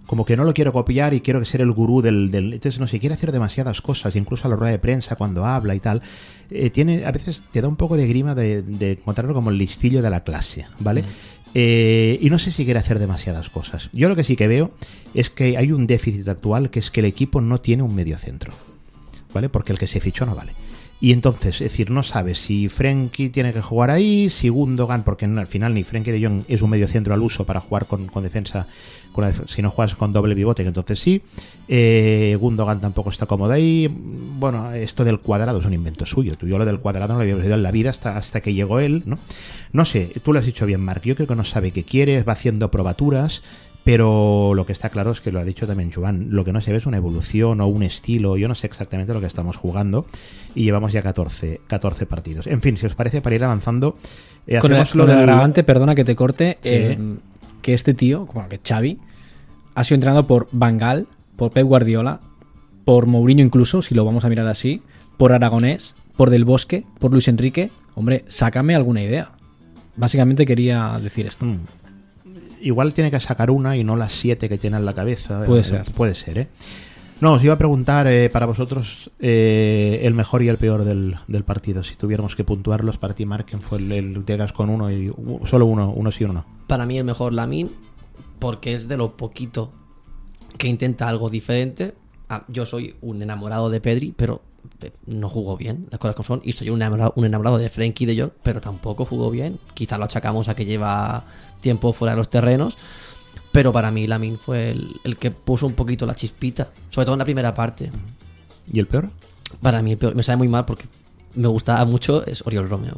como que no lo quiero copiar y quiero ser el gurú del, del... Entonces, no sé, quiere hacer demasiadas cosas, incluso a la rueda de prensa cuando habla y tal. Eh, tiene, a veces te da un poco de grima de, de encontrarlo como el listillo de la clase, ¿vale? Mm. Eh, y no sé si quiere hacer demasiadas cosas. Yo lo que sí que veo es que hay un déficit actual, que es que el equipo no tiene un mediocentro, ¿vale? Porque el que se fichó no vale. Y entonces, es decir, no sabes si Frenkie tiene que jugar ahí, si Gundogan, porque al final ni Frenkie de Jong es un mediocentro al uso para jugar con, con defensa, con la, si no juegas con doble pivote, que entonces sí. Eh, Gundogan tampoco está cómodo ahí. Bueno, esto del Cuadrado es un invento suyo. Tú yo lo del Cuadrado no lo había oído en la vida hasta, hasta que llegó él, ¿no? No sé, tú lo has dicho bien, Marc. Yo creo que no sabe qué quiere, va haciendo probaturas. Pero lo que está claro es que lo ha dicho también Joan, lo que no se ve es una evolución o un estilo, yo no sé exactamente lo que estamos jugando y llevamos ya catorce, catorce partidos. En fin, si os parece, para ir avanzando, eh, con hacemos el, lo del del agravante, perdona que te corte, sí. eh, que este tío, bueno, que Xavi, ha sido entrenado por Van Gaal, por Pep Guardiola, por Mourinho incluso, si lo vamos a mirar así, por Aragonés, por Del Bosque, por Luis Enrique. Hombre, sácame alguna idea. Básicamente quería decir esto. Mm. Igual tiene que sacar una y no las siete que tiene en la cabeza. Puede eh, ser. Puede ser, ¿eh? No, os iba a preguntar eh, para vosotros eh, el mejor y el peor del, del partido. Si tuviéramos que puntuarlos para ti, Marc, ¿quién fue el, el llegas con uno y uh, solo uno, uno sí o uno no? Para mí el mejor Lamine, porque es de lo poquito que intenta algo diferente. Ah, yo soy un enamorado de Pedri, pero no jugó bien, las cosas como son. Y soy un enamorado, un enamorado de Frenkie de Jong, pero tampoco jugó bien. Quizá lo achacamos a que lleva tiempo fuera de los terrenos, pero para mí Lamine fue el, el que puso un poquito la chispita, sobre todo en la primera parte. ¿Y el peor? Para mí el peor, me sabe muy mal porque me gustaba mucho, es Oriol Romeu.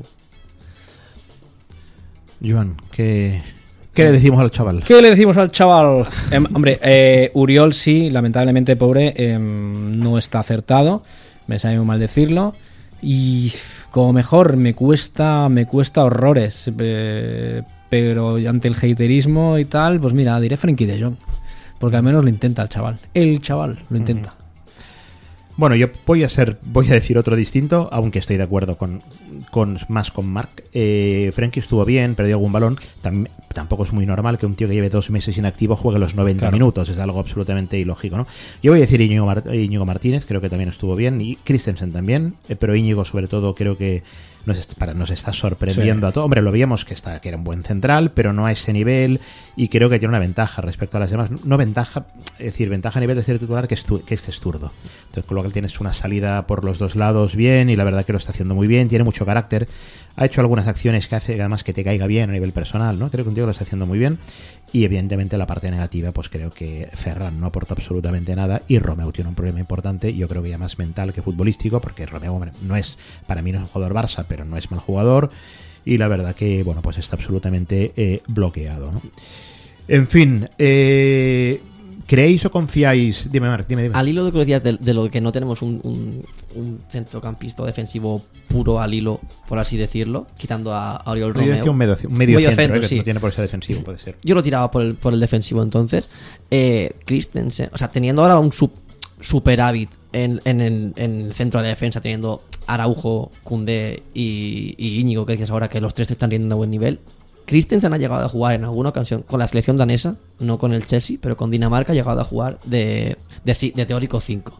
Joan, ¿qué, qué le decimos al chaval? ¿Qué le decimos al chaval? Eh, hombre, eh, Uriol sí, lamentablemente pobre, eh, no está acertado, me sabe muy mal decirlo. Y como mejor, me cuesta, me cuesta horrores. Eh, pero ante el haterismo y tal, pues mira, diré Frenkie de Jong. Porque al menos lo intenta el chaval. El chaval lo intenta. Uh-huh. Bueno, yo voy a ser, voy a decir otro distinto, aunque estoy de acuerdo con, con más con Marc. Eh, Frenkie estuvo bien, perdió algún balón. Tam, tampoco es muy normal que un tío que lleve dos meses inactivo juegue los noventa claro. minutos. Es algo absolutamente ilógico, ¿no? Yo voy a decir Íñigo, Mar- Íñigo Martínez, creo que también estuvo bien, y Christensen también, eh, pero Íñigo sobre todo creo que nos, est- para, nos está sorprendiendo sí. a todo. Hombre, lo veíamos que, está, que era un buen central, pero no a ese nivel, y creo que tiene una ventaja respecto a las demás. No ventaja, es decir, ventaja a nivel de ser titular, que es, tu- que es que es zurdo. Entonces, con lo cual tienes una salida por los dos lados bien, y la verdad que lo está haciendo muy bien, tiene mucho carácter. Ha hecho algunas acciones que hace además que te caiga bien a nivel personal, ¿no? Creo que un tío lo está haciendo muy bien. Y evidentemente la parte negativa, pues creo que Ferran no aporta absolutamente nada y Romeu tiene un problema importante, yo creo que ya más mental que futbolístico, porque Romeu, hombre, no es, para mí no es un jugador Barça, pero no es mal jugador, y la verdad que, bueno, pues está absolutamente eh, bloqueado, ¿no? En fin, eh... ¿creéis o confiáis? Dime, Marc, dime, dime. Al hilo de lo que decías, de, de lo que no tenemos un, un, un centrocampista defensivo puro al hilo, por así decirlo, quitando a, a Oriol Romeu. Yo decía un medio, un medio, medio centro, centro eh, sí. que no tiene por ser defensivo, puede ser. Yo lo tiraba por el, por el defensivo entonces. Eh, Christensen, o sea, teniendo ahora un sub, superávit en, en, en, en el centro de la defensa, teniendo Araujo, Koundé y, y Íñigo, que decías ahora que los tres están rindiendo a buen nivel. Christensen ha llegado a jugar en alguna ocasión con la selección danesa, no con el Chelsea, pero con Dinamarca ha llegado a jugar de, de, de teórico cinco.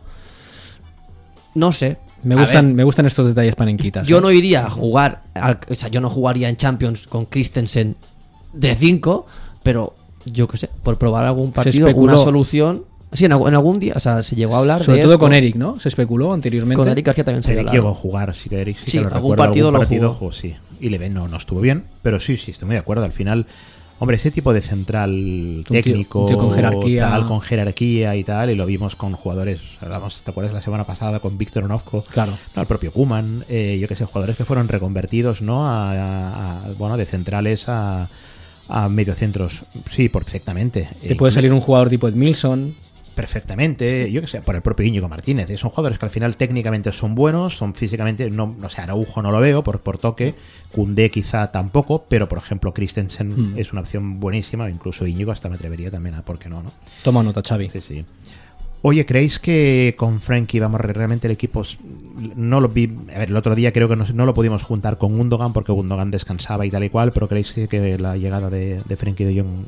No sé. Me gustan, me gustan estos detalles panenquitas. Yo ¿eh? no iría a jugar, al, o sea, yo no jugaría en Champions con Christensen de cinco, pero yo qué sé, por probar algún partido, una solución. Sí, en, en algún día, o sea, se llegó a hablar sobre de todo esto. Con Eric, ¿no? Se especuló anteriormente. Con Eric García también se Eric llegó a jugar, sí que Eric sí, sí que lo algún recuerdo, partido algún lo partido jugó. jugó, sí. Y le ven, no, no estuvo bien, pero sí, sí, estoy muy de acuerdo. Al final, hombre, ese tipo de central un técnico, tío, un tío con jerarquía. tal, con jerarquía y tal, y lo vimos con jugadores, hablamos, ¿te acuerdas la semana pasada con Víctor Onovko? Claro. No, el propio Koeman, eh, yo que sé, jugadores que fueron reconvertidos, ¿no? A, a, a, bueno, de centrales a, a mediocentros. Sí, perfectamente. Te eh, puede salir un jugador tipo Edmilson. Perfectamente, yo que sé, por el propio Íñigo Martínez. Son jugadores que al final técnicamente son buenos, son físicamente, no, no sé, Araujo no lo veo por, por toque, Koundé quizá tampoco, pero por ejemplo Christensen hmm. es una opción buenísima, incluso Íñigo hasta me atrevería también a por qué no, ¿no? Toma nota, Xavi. Sí, sí. Oye, ¿creéis que con Frenkie vamos realmente el equipo? No lo vi, a ver, el otro día creo que no, no lo pudimos juntar con Gundogan porque Gundogan descansaba y tal y cual, pero ¿creéis que, que la llegada de, de Frenkie de Jong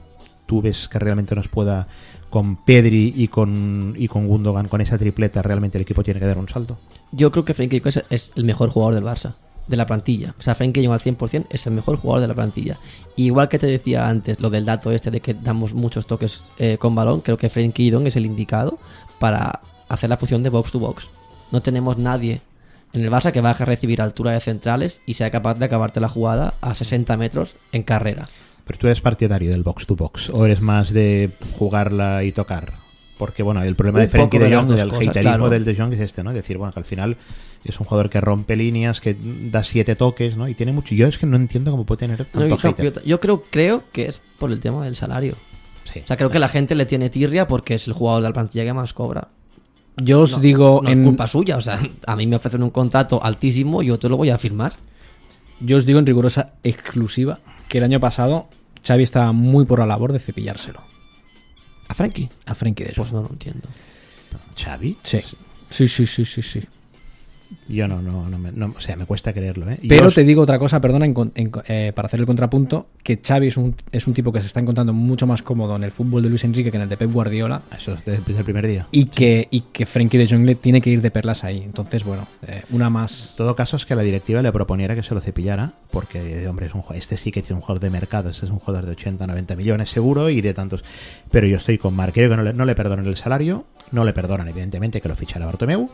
¿tú ves que realmente nos pueda, con Pedri y con, y con Gundogan, con esa tripleta, realmente el equipo tiene que dar un salto? Yo creo que Frenkie de Jong es, es el mejor jugador del Barça, de la plantilla. O sea, Frenkie de Jong al cien por ciento es el mejor jugador de la plantilla. Y igual que te decía antes, lo del dato este de que damos muchos toques eh, con balón, creo que Frenkie de Jong es el indicado para hacer la fusión de box to box. No tenemos nadie en el Barça que baje a recibir altura de centrales y sea capaz de acabarte la jugada a sesenta metros en carrera. Pero tú eres partidario del box to box, o eres más de jugarla y tocar. Porque bueno, el problema Un de Frenkie poco de de las Jong, dos el cosas, haterismo claro. del de Jong es este, ¿no? Es decir, bueno, que al final es un jugador que rompe líneas, que da siete toques, ¿no? Y tiene mucho. Yo es que no entiendo cómo puede tener tanto No, yo, hater. yo- yo creo, creo que es por el tema del salario. Sí. O sea, creo que la gente le tiene tirria porque es el jugador de la plantilla que más cobra. Yo os No, digo, no en, es culpa suya. O sea, a mí me ofrecen un contrato altísimo y yo te lo voy a firmar. yo os digo en rigurosa exclusiva que el año pasado Xavi estaba muy por la labor de cepillárselo ¿A Frenkie? a Frenkie de Jong. Pues no lo entiendo. ¿Xavi? Sí, sí, sí, sí, sí, sí. Yo no, no, no, me, no, o sea, me cuesta creerlo, ¿eh? Pero Yo- te digo otra cosa, perdona, en con- en co- eh, para hacer el contrapunto, que Xavi es un, es un tipo que se está encontrando mucho más cómodo en el fútbol de Luis Enrique que en el de Pep Guardiola, Eso es desde el primer día. y que, y que Frenkie de Jong le tiene que ir de perlas ahí. Entonces, bueno, eh, una más... En todo caso es que la directiva le proponiera que se lo cepillara, porque, hombre, es un, ju- este sí que tiene un jugador de mercado, este es un jugador de ochenta, noventa millones seguro y de tantos. Pero yo estoy con Marc, creo que no le, no le perdonan el salario, no le perdonan, evidentemente, que lo fichara Bartomeu.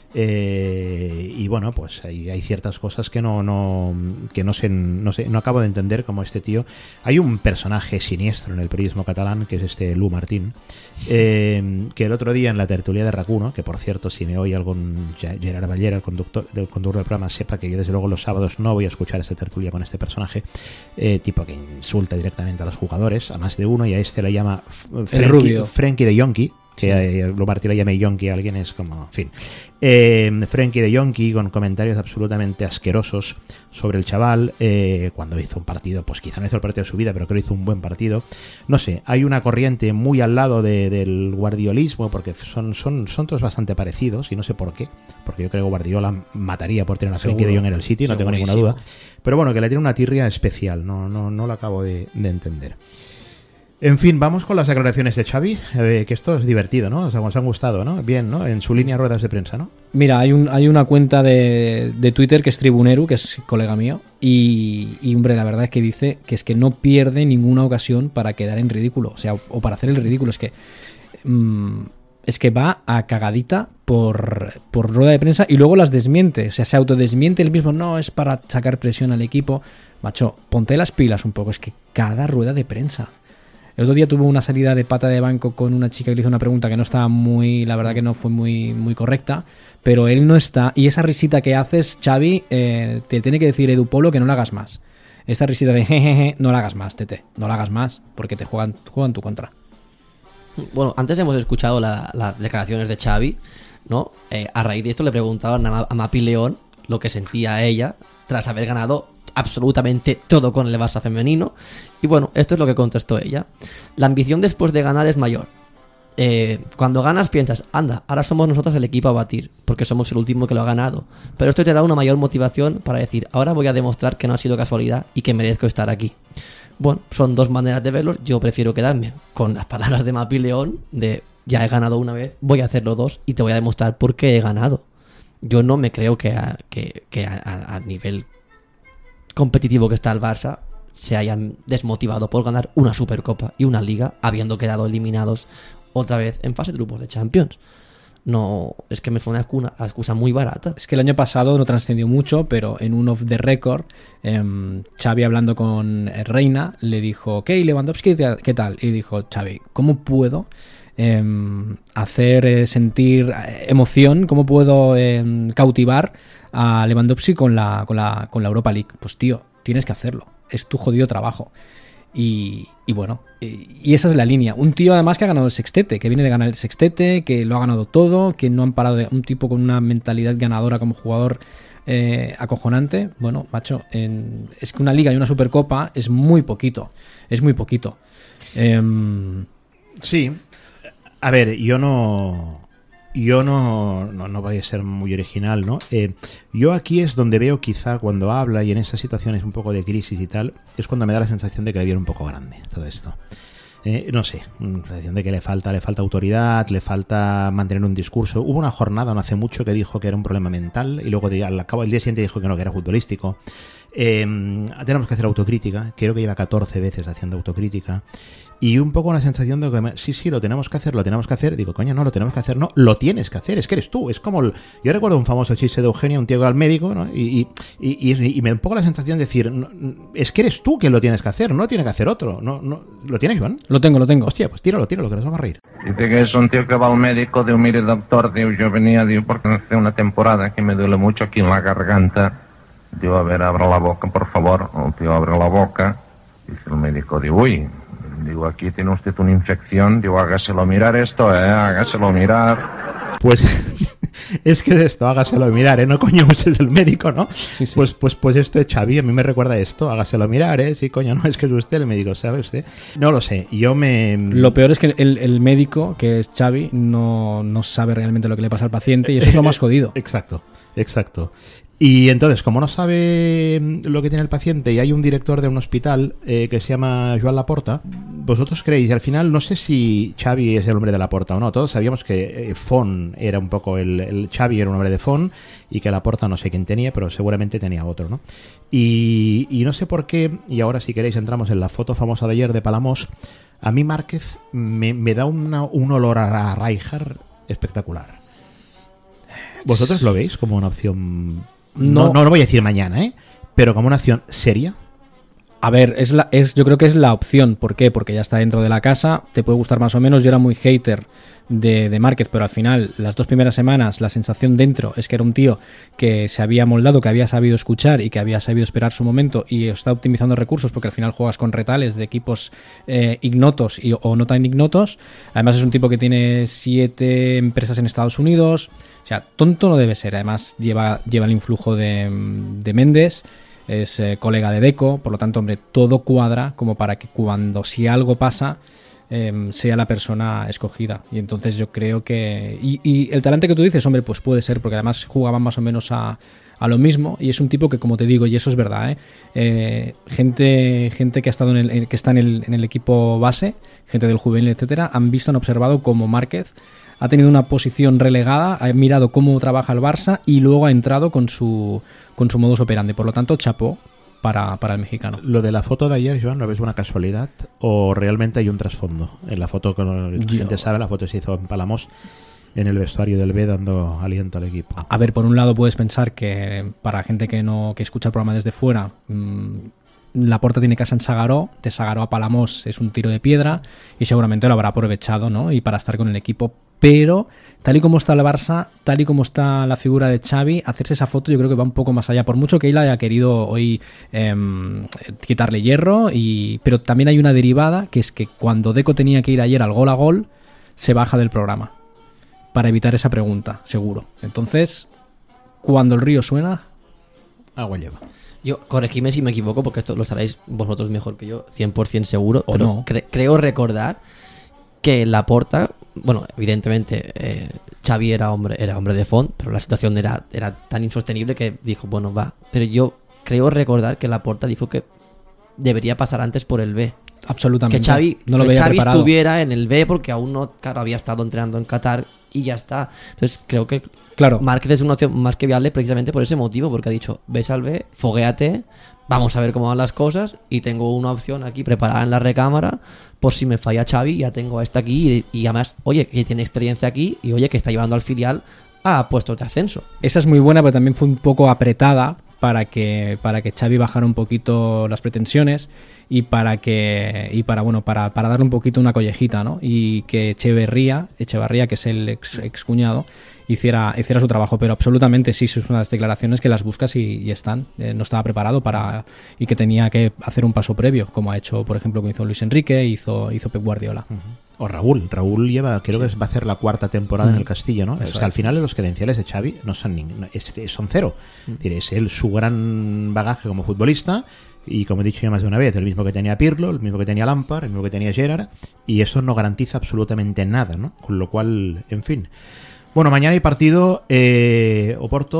Eh, y bueno, pues hay, hay ciertas cosas que no no que no sé, no sé no acabo de entender, como este tío. Hay un personaje siniestro en el periodismo catalán, que es este Lu Martín, eh, que el otro día en la tertulia de Racuno, que por cierto, si me oye algún Gerard Ballera, el conductor del conductor del programa, sepa que yo desde luego los sábados no voy a escuchar esa tertulia con este personaje, eh, tipo que insulta directamente a los jugadores, a más de uno, y a este le llama Frenkie, rubio. Frenkie de Jonqui, que eh, Lu Martín le llame Yonki a alguien, es como, en fin. Eh, Frenkie de Jonqui con comentarios absolutamente asquerosos sobre el chaval, eh, cuando hizo un partido, pues quizá no hizo el partido de su vida, pero creo que hizo un buen partido. No sé, hay una corriente muy al lado de, del guardiolismo, porque son, son, son todos bastante parecidos, y no sé por qué, porque yo creo que Guardiola mataría por tener a Frenkie de Jong en el City, no tengo ninguna duda. Pero bueno, que le tiene una tirria especial, no, no, no lo acabo de, de entender. En fin, vamos con las declaraciones de Xavi, eh, que esto es divertido, ¿no? O sea, os han gustado, ¿no? Bien, ¿no? En su línea de ruedas de prensa, ¿no? Mira, hay, un, hay una cuenta de, de Twitter que es Tribuneru, que es colega mío, y, y, hombre, la verdad es que dice que es que no pierde ninguna ocasión para quedar en ridículo, o sea, o, o para hacer el ridículo. Es que mmm, es que va a cagadita por, por rueda de prensa y luego las desmiente, o sea, se autodesmiente el mismo, no, es para sacar presión al equipo. Macho, ponte las pilas un poco, es que cada rueda de prensa... El otro día tuvo una salida de pata de banco con una chica que le hizo una pregunta que no estaba muy, la verdad que no fue muy, muy correcta, pero él no está, y esa risita que haces, Xavi, eh, te tiene que decir Edu Polo que no la hagas más. Esta risita de jejeje, no la hagas más, Tete, no la hagas más, porque te juegan, juegan tu contra. Bueno, antes hemos escuchado la- las declaraciones de Xavi, ¿no? Eh, a raíz de esto le preguntaban a, Ma- a Mapi León lo que sentía ella tras haber ganado absolutamente todo con el Barça femenino. Y bueno, esto es lo que contestó ella. La ambición después de ganar es mayor. Eh, cuando ganas piensas, anda, ahora somos nosotros el equipo a batir, porque somos el último que lo ha ganado. Pero esto te da una mayor motivación para decir, ahora voy a demostrar que no ha sido casualidad y que merezco estar aquí. Bueno, son dos maneras de verlo. Yo prefiero quedarme con las palabras de Mapi León, de ya he ganado una vez, voy a hacerlo dos y te voy a demostrar por qué he ganado. Yo no me creo que a, que, que a, a, a nivel competitivo que está el Barça se hayan desmotivado por ganar una Supercopa y una Liga habiendo quedado eliminados otra vez en fase de grupos de Champions. No, es que me fue una excusa, una excusa muy barata. Es que el año pasado no trascendió mucho, pero en un off the record, eh, Xavi hablando con Reina le dijo, ok, Lewandowski, ¿qué tal? Y dijo, Xavi, ¿cómo puedo eh, hacer eh, sentir eh, emoción? ¿Cómo puedo eh, cautivar a Lewandowski con la, con, la, con la Europa League? Pues tío, tienes que hacerlo, es tu jodido trabajo. Y, y bueno, y, y esa es la línea. Un tío además que ha ganado el sextete, que viene de ganar el sextete, que lo ha ganado todo, que no han parado de... Un tipo con una mentalidad ganadora como jugador eh, acojonante. Bueno, macho, en, es que una liga y una supercopa es muy poquito, es muy poquito. Eh, Sí, a ver, yo no... Yo no, no, no voy a ser muy original, ¿no? Eh, yo aquí es donde veo quizá cuando habla y en esas situaciones un poco de crisis y tal, es cuando me da la sensación de que le viene un poco grande todo esto. Eh, no sé, una sensación de que le falta, le falta autoridad, le falta mantener un discurso. Hubo una jornada no hace mucho que dijo que era un problema mental y luego de, al cabo del día siguiente dijo que no, que era futbolístico. Eh, tenemos que hacer autocrítica, creo que lleva catorce veces haciendo autocrítica. Y un poco una sensación de que me, sí, sí, lo tenemos que hacer, lo tenemos que hacer. Digo, coño, no, lo tenemos que hacer, no, lo tienes que hacer, es que eres tú. Es como, el, yo recuerdo un famoso chiste de Eugenio, un tío que va al médico, ¿no? Y, y, y, y, y me da un poco la sensación de decir, no, es que eres tú quien lo tienes que hacer, no lo tiene que hacer otro. No, no, ¿lo tienes, Joan? Lo tengo, lo tengo. Hostia, pues tíralo, tíralo, que nos vamos a reír. Dice que es un tío que va al médico, digo, mire doctor, digo, yo venía, digo, porque hace una temporada que me duele mucho aquí en la garganta. Digo, a ver, abra la boca, por favor. El tío abre la boca. Dice el médico, digo, uy, digo, aquí tiene usted una infección. Digo, hágaselo mirar esto, eh, hágaselo mirar. Pues es que es esto, hágaselo mirar, ¿eh? No coño, ese es el médico, ¿no? Sí, sí. Pues, pues, pues esto es Xavi, a mí me recuerda esto, hágaselo mirar, ¿eh? Sí, coño, no, es que es usted el médico, ¿sabe usted? No lo sé, yo me... Lo peor es que el, el médico, que es Xavi, no, no sabe realmente lo que le pasa al paciente y eso es lo más jodido. Exacto, exacto. Y entonces, como no sabe lo que tiene el paciente y hay un director de un hospital eh, que se llama Joan Laporta, vosotros creéis, y al final no sé si Xavi es el hombre de Laporta o no, todos sabíamos que eh, Font era un poco, el, el Xavi era un hombre de Font y que Laporta no sé quién tenía, pero seguramente tenía otro, ¿no? Y, y no sé por qué, y ahora si queréis entramos en la foto famosa de ayer de Palamós, a mí Márquez me, me da una, un olor a Rijkaard espectacular. ¿Vosotros lo veis como una opción... No, no, no lo voy a decir mañana, ¿eh? Pero como una acción seria. A ver, es la, es, yo creo que es la opción. ¿Por qué? Porque ya está dentro de la casa, te puede gustar más o menos. Yo era muy hater de, de Márquez, pero al final, las dos primeras semanas, la sensación dentro es que era un tío que se había moldado, que había sabido escuchar y que había sabido esperar su momento y está optimizando recursos, porque al final juegas con retales de equipos eh, ignotos y, o no tan ignotos. Además es un tipo que tiene siete empresas en Estados Unidos. O sea, tonto no debe ser. Además lleva, lleva el influjo de, de Méndez. Es eh, colega de Deco, por lo tanto, hombre, todo cuadra como para que cuando si algo pasa eh, sea la persona escogida. Y entonces yo creo que... Y, y el talante que tú dices, hombre, pues puede ser, porque además jugaban más o menos a, a lo mismo y es un tipo que, como te digo, y eso es verdad, ¿eh? Eh, gente gente que ha estado en el, que está en el, en el equipo base, gente del juvenil, etcétera, han visto, han observado cómo Márquez ha tenido una posición relegada, ha mirado cómo trabaja el Barça y luego ha entrado con su con su modus operandi. Por lo tanto, chapó para, para el mexicano. Lo de la foto de ayer, Joan, ¿no ves una casualidad o realmente hay un trasfondo? En la foto, que la gente sabe, la foto se hizo en Palamós, en el vestuario del B, dando aliento al equipo. A ver, por un lado puedes pensar que para gente que no que escucha el programa desde fuera, mmm, Laporta tiene casa en Sagaró, de Sagaró a Palamós es un tiro de piedra y seguramente lo habrá aprovechado, ¿no? Y para estar con el equipo. Pero tal y como está el Barça, tal y como está la figura de Xavi, hacerse esa foto yo creo que va un poco más allá. Por mucho que él haya querido hoy eh, quitarle hierro, y pero también hay una derivada, que es que cuando Deco tenía que ir ayer al gol a gol, se baja del programa para evitar esa pregunta, seguro. Entonces, cuando el río suena, agua lleva. Yo, corregidme si me equivoco, porque esto lo sabréis vosotros mejor que yo, cien por ciento seguro, o pero no. cre- creo recordar que Laporta, bueno, evidentemente eh, Xavi era hombre, era hombre de Font, pero la situación era, era tan insostenible que dijo, bueno, va. Pero yo creo recordar que Laporta dijo que debería pasar antes por el B. Absolutamente. Que Xavi, no lo que veía Xavi preparado. estuviera en el B porque aún no, claro, había estado entrenando en Qatar y ya está. Entonces creo que Claro. Márquez es una opción más que viable precisamente por ese motivo, porque ha dicho, ves al B, foguéate, vamos a ver cómo van las cosas y tengo una opción aquí preparada en la recámara por si me falla Xavi, ya tengo a esta aquí y, y además, oye, que tiene experiencia aquí y oye, que está llevando al filial a puestos de ascenso. Esa es muy buena, pero también fue un poco apretada para que para que Xavi bajara un poquito las pretensiones y para que y para bueno para, para darle un poquito una collejita, ¿no? Y que Echeverría, Echevarría, que es el ex, ex cuñado, hiciera hiciera su trabajo, pero absolutamente sí, son unas declaraciones que las buscas y, y están. Eh, no estaba preparado para y que tenía que hacer un paso previo, como ha hecho, por ejemplo, como hizo Luis Enrique, hizo hizo Pep Guardiola. Uh-huh. O Raúl, Raúl lleva, creo sí. que va a hacer la cuarta temporada mm. en el Castillo, ¿no? Eso o sea, es. Al final los credenciales de Xavi no son ni, no, es, son cero. Mm. Es él su gran bagaje como futbolista y, como he dicho ya más de una vez, el mismo que tenía Pirlo, el mismo que tenía Lampard, el mismo que tenía Gerrard, y eso no garantiza absolutamente nada, ¿no? Con lo cual, en fin. Bueno, mañana hay partido eh, Oporto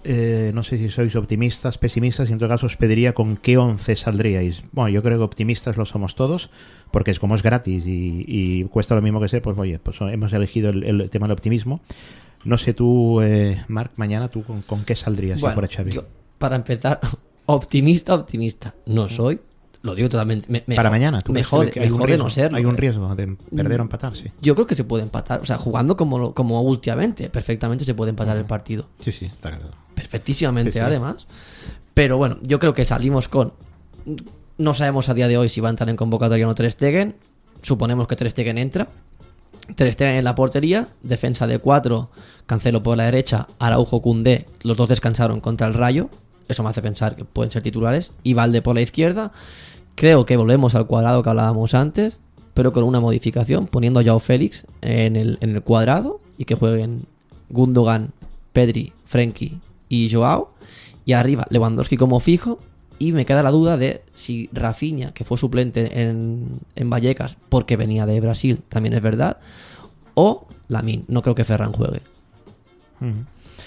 eh, no sé si sois optimistas, pesimistas, y en todo caso os pediría con qué once saldríais. Bueno, yo creo que optimistas lo somos todos, porque es como es gratis y, y cuesta lo mismo que ser, pues oye, pues hemos elegido el, el tema del optimismo. No sé tú, eh, Marc, mañana tú con, con qué saldrías bueno, si fuera Xavi. Yo, para empezar, optimista, optimista no soy. Lo digo totalmente. Me, me para jode, mañana, ¿tú me jode, que hay, me un jode riesgo, no serlo. hay un riesgo de perder o empatar, sí. Yo creo que se puede empatar. O sea, jugando como, como últimamente, perfectamente se puede empatar uh-huh. el partido. Sí, sí, está claro. Perfectísimamente, sí, sí. Además. Pero bueno, yo creo que salimos con... No sabemos a día de hoy si va a entrar en convocatoria o no Ter Stegen. Suponemos que Ter Stegen entra. Ter Stegen en la portería. Defensa de cuatro. Cancelo por la derecha. Araujo, Koundé. Los dos descansaron contra el Rayo. Eso me hace pensar que pueden ser titulares. Y Valde por la izquierda. Creo que volvemos al cuadrado que hablábamos antes, pero con una modificación, poniendo a Joao Félix en el, en el cuadrado y que jueguen Gundogan, Pedri, Frenkie y Joao. Y arriba Lewandowski como fijo. Y me queda la duda de si Rafinha, que fue suplente en, en Vallecas porque venía de Brasil, también es verdad, o Lamine. No creo que Ferran juegue. Uh-huh.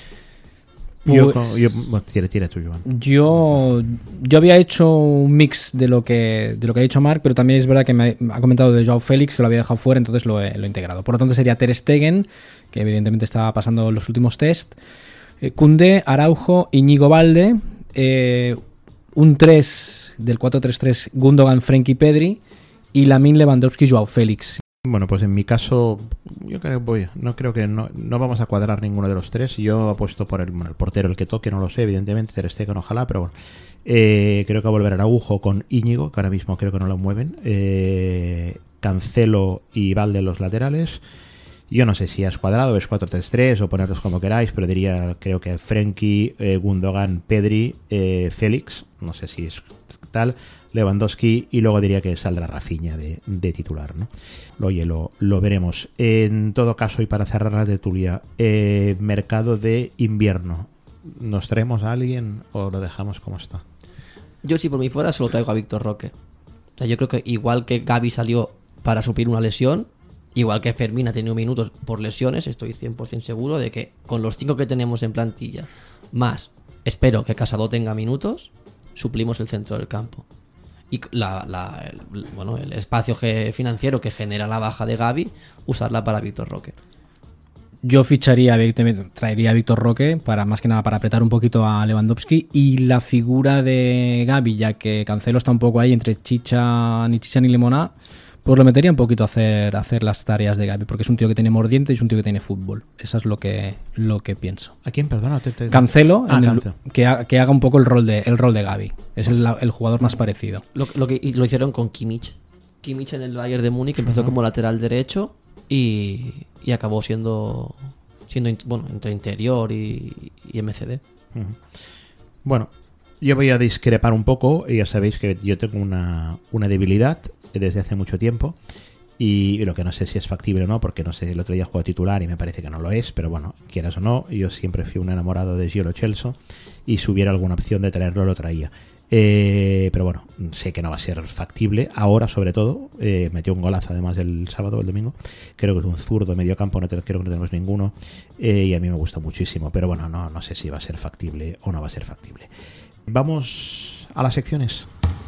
Yo, yo, bueno, tira, tira tú, Joan. Yo, yo había hecho un mix de lo que de lo que ha dicho Marc, pero también es verdad que me ha comentado de Joao Félix, que lo había dejado fuera, entonces lo he, lo he integrado. Por lo tanto sería Ter Stegen, que evidentemente estaba pasando los últimos test, eh, Koundé, Araujo, Íñigo Valde, eh, un tres del cuatro tres tres Gundogan, Frenkie, Pedri y Lamine, Lewandowski, Joao Félix. Bueno, pues en mi caso, yo creo que voy, no creo que no, no vamos a cuadrar ninguno de los tres. Yo apuesto por el, bueno, el portero, el que toque, no lo sé, evidentemente, Ter Stegen, ojalá, pero bueno. Eh, creo que va a volver Araujo con Íñigo, que ahora mismo creo que no lo mueven. Eh, Cancelo y Valde los laterales. Yo no sé si es cuadrado, es cuatro tres tres o ponerlos como queráis, pero diría, creo que Frenkie, eh, Gundogan, Pedri, eh, Félix, no sé si es tal, Lewandowski, y luego diría que saldrá Rafinha de, de titular, ¿no? Oye, lo, lo veremos. En todo caso, y para cerrar la tertulia, eh, mercado de invierno, ¿nos traemos a alguien o lo dejamos como está? Yo, si por mí fuera, solo traigo a Víctor Roque. O sea, yo creo que igual que Gavi salió para suplir una lesión, igual que Fermín ha tenido minutos por lesiones, estoy cien por ciento seguro de que con los cinco que tenemos en plantilla, más espero que Casado tenga minutos, suplimos el centro del campo. Y la, la, el, bueno, el espacio que, financiero que genera la baja de Gavi, usarla para Víctor Roque. Yo ficharía, traería a Víctor Roque para más que nada para apretar un poquito a Lewandowski, y la figura de Gavi, ya que Cancelo está un poco ahí entre chicha, ni chicha ni limonada, pues lo metería un poquito a hacer, a hacer las tareas de Gavi, porque es un tío que tiene mordiente y es un tío que tiene fútbol. Eso es lo que, lo que pienso. ¿A quién? Perdona. Te, te... Cancelo, ah, en Cancelo. El, que, ha, que haga un poco el rol de, el rol de Gavi. Es el, el jugador más parecido. Lo, lo que lo hicieron con Kimmich. Kimmich en el Bayern de Múnich empezó uh-huh. como lateral derecho y, y acabó siendo, siendo bueno, entre interior y, y M C D. Uh-huh. Bueno, yo voy a discrepar un poco, y ya sabéis que yo tengo una, una debilidad desde hace mucho tiempo, y lo que no sé si es factible o no, porque no sé, el otro día jugó titular y me parece que no lo es, pero bueno, quieras o no, yo siempre fui un enamorado de Gio Lo Celso, y si hubiera alguna opción de traerlo lo traía. Eh, pero bueno, sé que no va a ser factible ahora, sobre todo. Eh, metió un golazo además el sábado o el domingo, creo que es un zurdo medio campo, no te, creo que no tenemos ninguno, eh, y a mí me gusta muchísimo, pero bueno, no, no sé si va a ser factible o no va a ser factible. Vamos a las secciones.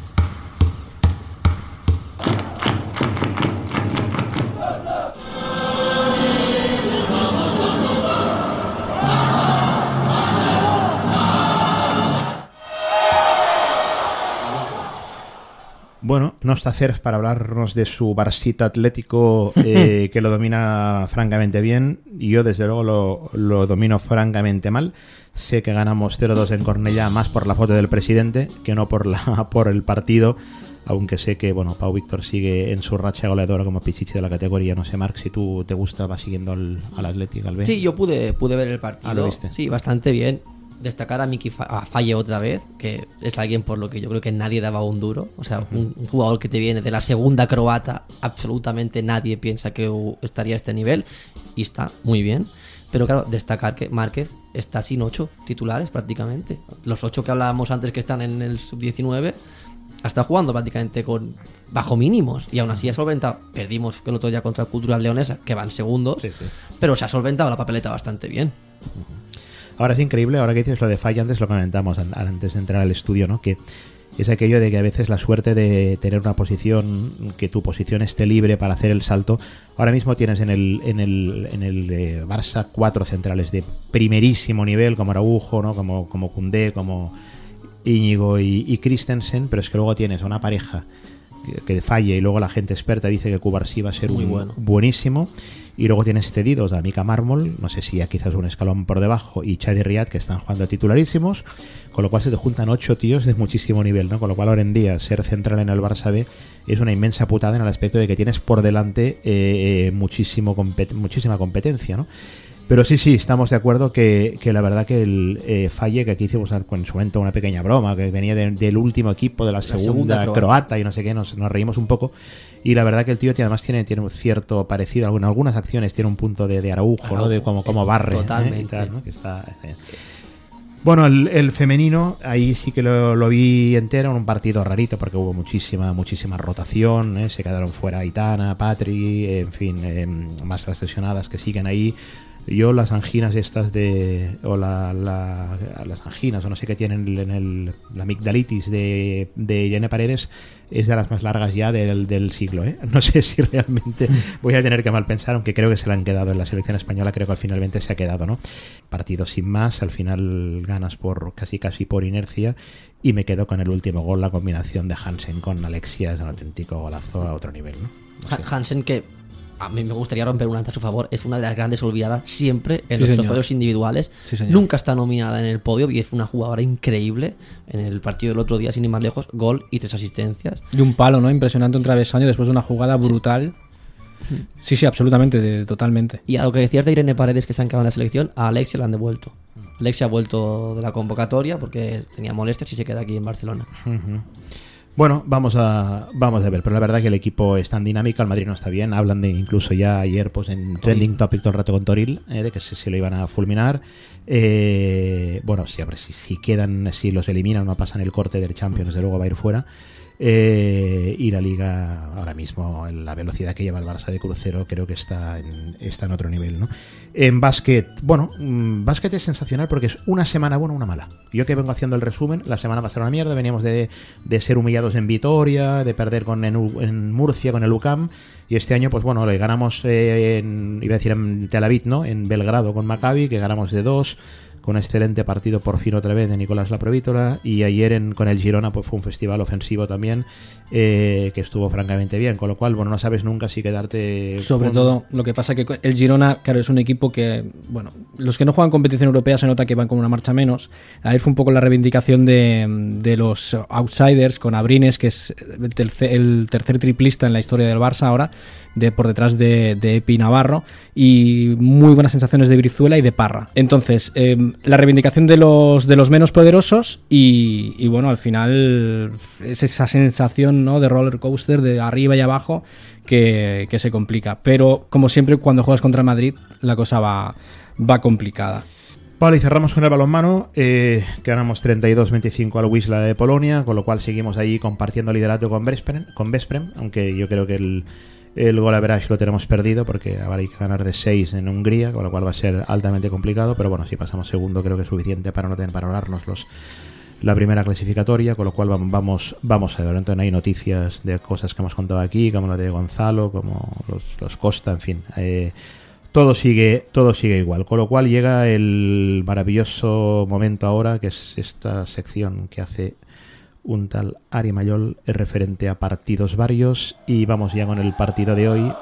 Bueno, no está Cerf para hablarnos de su Barcita Atlético, eh, que lo domina francamente bien. Yo, desde luego, lo, lo domino francamente mal. Sé que ganamos cero dos en Cornellá, más por la foto del presidente que no por la por el partido. Aunque sé que, bueno, Pau Víctor sigue en su racha goleadora como pichichi de la categoría. No sé, Marc, si tú te gusta, vas siguiendo al, al Atlético, al B. Sí, yo pude, pude ver el partido. Ah, ¿lo viste? Sí, bastante bien. Destacar a Miki Falle otra vez, que es alguien por lo que yo creo que nadie daba un duro. O sea, uh-huh. un, un jugador que te viene de la segunda croata, absolutamente nadie piensa que estaría a este nivel, y está muy bien. Pero claro, destacar que Márquez está sin ocho titulares prácticamente. Los ocho que hablábamos antes que están en el sub diecinueve, está jugando prácticamente con bajo mínimos, y aún así ha solventado. Perdimos el otro día contra el Cultural Leonesa, que van segundos, sí, sí. pero se ha solventado la papeleta bastante bien. Uh-huh. Ahora es increíble, ahora que dices lo de Faye, antes lo comentamos antes de entrar al estudio, ¿no? Que es aquello de que a veces la suerte de tener una posición, que tu posición esté libre para hacer el salto. Ahora mismo tienes en el en el, en el eh, Barça cuatro centrales de primerísimo nivel, como Araujo, ¿no? Como, como Koundé, como Íñigo y, y Christensen, pero es que luego tienes una pareja que, que falle y luego la gente experta dice que Cubarsí va a ser muy un, bueno. buenísimo. Y luego tienes cedidos a Mika Mármol, no sé si ya quizás un escalón por debajo, y Chadi Riyad, que están jugando titularísimos, con lo cual se te juntan ocho tíos de muchísimo nivel, ¿no? Con lo cual ahora en día ser central en el Barça B es una inmensa putada en el aspecto de que tienes por delante eh, muchísimo compet- muchísima competencia, ¿no? Pero sí, sí, estamos de acuerdo que, que la verdad que el eh, Falle, que aquí hicimos en su momento una pequeña broma, que venía de, del último equipo de la, la segunda, segunda croata. croata y no sé qué, nos, nos reímos un poco. Y la verdad que el tío además tiene, tiene un cierto parecido, en algunas acciones tiene un punto de, de Araujo, Araujo, ¿no? De como, como barre. Totalmente. ¿eh? Y tal, ¿no? Que está, está bien. Bueno, el, el femenino, ahí sí que lo, lo vi entero, en un partido rarito, porque hubo muchísima muchísima rotación, ¿eh? Se quedaron fuera Aitana, Patri, eh, en fin, eh, más las lesionadas que siguen ahí. Yo las anginas estas de o la, la, las anginas o no sé qué tienen en el, la amigdalitis de, de Irene Paredes es de las más largas ya del, del siglo, ¿eh? No sé si realmente voy a tener que mal pensar, aunque creo que se la han quedado en la selección española, creo que al finalmente se ha quedado, ¿no? Partido sin más, al final ganas por casi casi por inercia y me quedo con el último gol, la combinación de Hansen con Alexia, es un auténtico golazo a otro nivel, ¿no? No sé. Hansen, que a mí me gustaría romper un lanza a su favor, es una de las grandes olvidadas siempre en sí, los señor. trofeos individuales. Sí, nunca está nominada en el podio y es una jugadora increíble. En el partido del otro día, sin ir más lejos, gol y tres asistencias. Y un palo, ¿no? Impresionante, un travesaño después de una jugada brutal. Sí, sí, sí absolutamente, de, totalmente. Y a lo que decías de Irene Paredes, que se han quedado en la selección, a Alexia la han devuelto. Alexia ha vuelto de la convocatoria porque tenía molestias y se queda aquí en Barcelona. Uh-huh. Bueno, vamos a vamos a ver, pero la verdad que el equipo es tan dinámico, el Madrid no está bien, hablan de incluso ya ayer pues en Trending Topic todo el rato con Toril, eh, de que se, se lo iban a fulminar. Eh, bueno, sí, hombre, si, si quedan, si los eliminan, no pasan el corte del Champions, desde luego va a ir fuera. Eh, y la Liga ahora mismo, en la velocidad que lleva el Barça de crucero, creo que está en, está en otro nivel, ¿no? En básquet, bueno, mmm, básquet es sensacional porque es una semana buena, una mala. Yo que vengo haciendo el resumen, la semana pasada una mierda, veníamos de, de ser humillados en Vitoria, de perder con en, en Murcia con el U C A M, y este año, pues bueno, le ganamos, eh, en, iba a decir en Tel Aviv, ¿no? En Belgrado con Maccabi, que ganamos de dos, con excelente partido por fin otra vez de Nicolás Laprovítola, y ayer en, con el Girona pues fue un festival ofensivo también, eh, que estuvo francamente bien, con lo cual, bueno, no sabes nunca si quedarte... Sobre con... todo, lo que pasa que el Girona, claro, es un equipo que, bueno, los que no juegan competición europea se nota que van con una marcha menos. Ayer fue un poco la reivindicación de, de los outsiders con Abrines, que es el tercer, el tercer triplista en la historia del Barça ahora, de por detrás de, de Epi Navarro, y muy buenas sensaciones de Brizuela y de Parra. Entonces, eh, la reivindicación de los de los menos poderosos y, y bueno, al final es esa sensación, ¿no?, de roller coaster de arriba y abajo que, que se complica. Pero como siempre, cuando juegas contra el Madrid, la cosa va, va complicada. Vale, y cerramos con el balonmano, eh, que ganamos treinta y dos veinticinco al Wisla de Polonia, con lo cual seguimos ahí compartiendo liderato con Vesprem, con Vesprem, aunque yo creo que el El gol average lo tenemos perdido porque ahora hay que ganar de seis en Hungría, con lo cual va a ser altamente complicado, pero bueno, si pasamos segundo creo que es suficiente para no tener para ahorrarnos los, la primera clasificatoria, con lo cual vamos vamos a ver. Entonces no hay noticias de cosas que hemos contado aquí, como la de Gonzalo, como los, los Costa, en fin, eh, todo sigue todo sigue igual, con lo cual llega el maravilloso momento ahora, que es esta sección que hace un tal Ari Mayol, es referente a partidos varios, y vamos ya con el partido de hoy.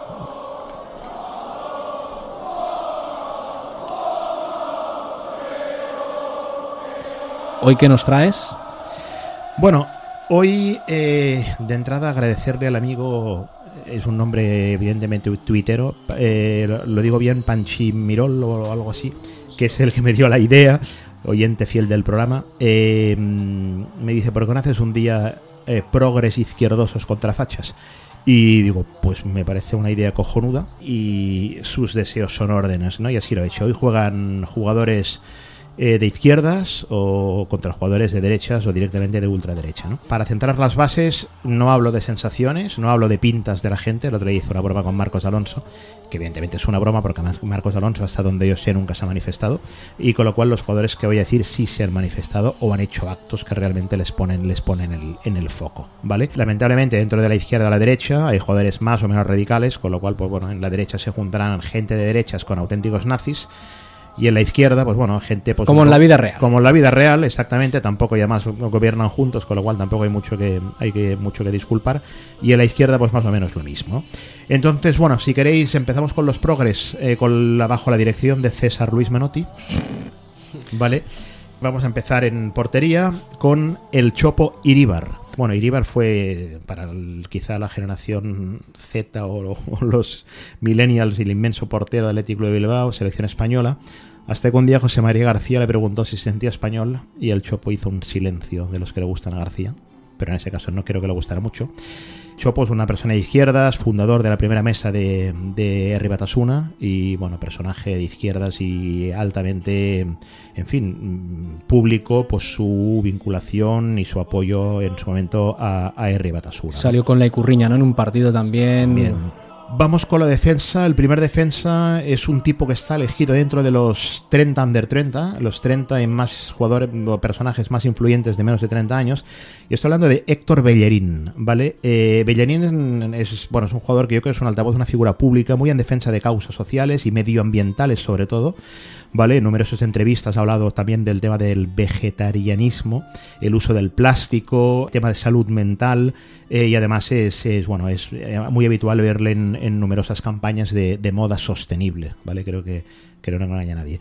¿Hoy qué nos traes? Bueno, hoy eh, de entrada agradecerle al amigo, es un nombre evidentemente tuitero, eh, lo, lo digo bien, Panchi Mirol o algo así, que es el que me dio la idea, oyente fiel del programa, eh, me dice, ¿por qué no haces un día eh, progres izquierdosos contra fachas? Y digo, pues me parece una idea cojonuda y sus deseos son órdenes, ¿no? Y así lo he hecho. Hoy juegan jugadores eh, de izquierdas o contra jugadores de derechas o directamente de ultraderecha, ¿no? Para centrar las bases, no hablo de sensaciones, no hablo de pintas de la gente. El otro día hizo una broma con Marcos Alonso, que evidentemente es una broma porque Marcos Alonso, hasta donde yo sé, nunca se ha manifestado, y con lo cual los jugadores que voy a decir sí se han manifestado o han hecho actos que realmente les ponen, les ponen el, en el foco, ¿vale? Lamentablemente dentro de la izquierda a la derecha hay jugadores más o menos radicales, con lo cual pues bueno, en la derecha se juntarán gente de derechas con auténticos nazis, y en la izquierda, pues bueno, gente... Pues, como en la vida real. Como en la vida real, exactamente. Tampoco, y además gobiernan juntos, con lo cual tampoco hay mucho que hay que mucho que disculpar. Y en la izquierda, pues más o menos lo mismo. Entonces, bueno, si queréis, empezamos con los progres, eh, con la, bajo la dirección de César Luis Menotti. Vale. Vamos a empezar en portería con el Chopo Iríbar. Bueno, Iríbar fue, para el, quizá la generación Z o, o los millennials, el inmenso portero del Athletic Club de Bilbao, selección española. Hasta que un día José María García le preguntó si se sentía español y el Chopo hizo un silencio de los que le gustan a García, pero en ese caso no creo que le gustara mucho. Chopo es una persona de izquierdas, fundador de la primera mesa de, de Herri Batasuna y, bueno, personaje de izquierdas y altamente, en fin, público, pues su vinculación y su apoyo en su momento a, a Herri Batasuna. Salió con la Icurriña, ¿no? En un partido también. También. Vamos con la defensa. El primer defensa es un tipo que está elegido dentro de los treinta under treinta, los treinta y más jugadores o personajes más influyentes de menos de treinta años. Y estoy hablando de Héctor Bellerín, ¿vale? Eh, Bellerín es, bueno, es un jugador que yo creo que es un altavoz, una figura pública muy en defensa de causas sociales y medioambientales sobre todo. ¿Vale? En numerosas entrevistas ha hablado también del tema del vegetarianismo, el uso del plástico, tema de salud mental, eh, y además es, es bueno es muy habitual verle en, en numerosas campañas de, de moda sostenible, ¿vale? Creo que, que no engaña a nadie.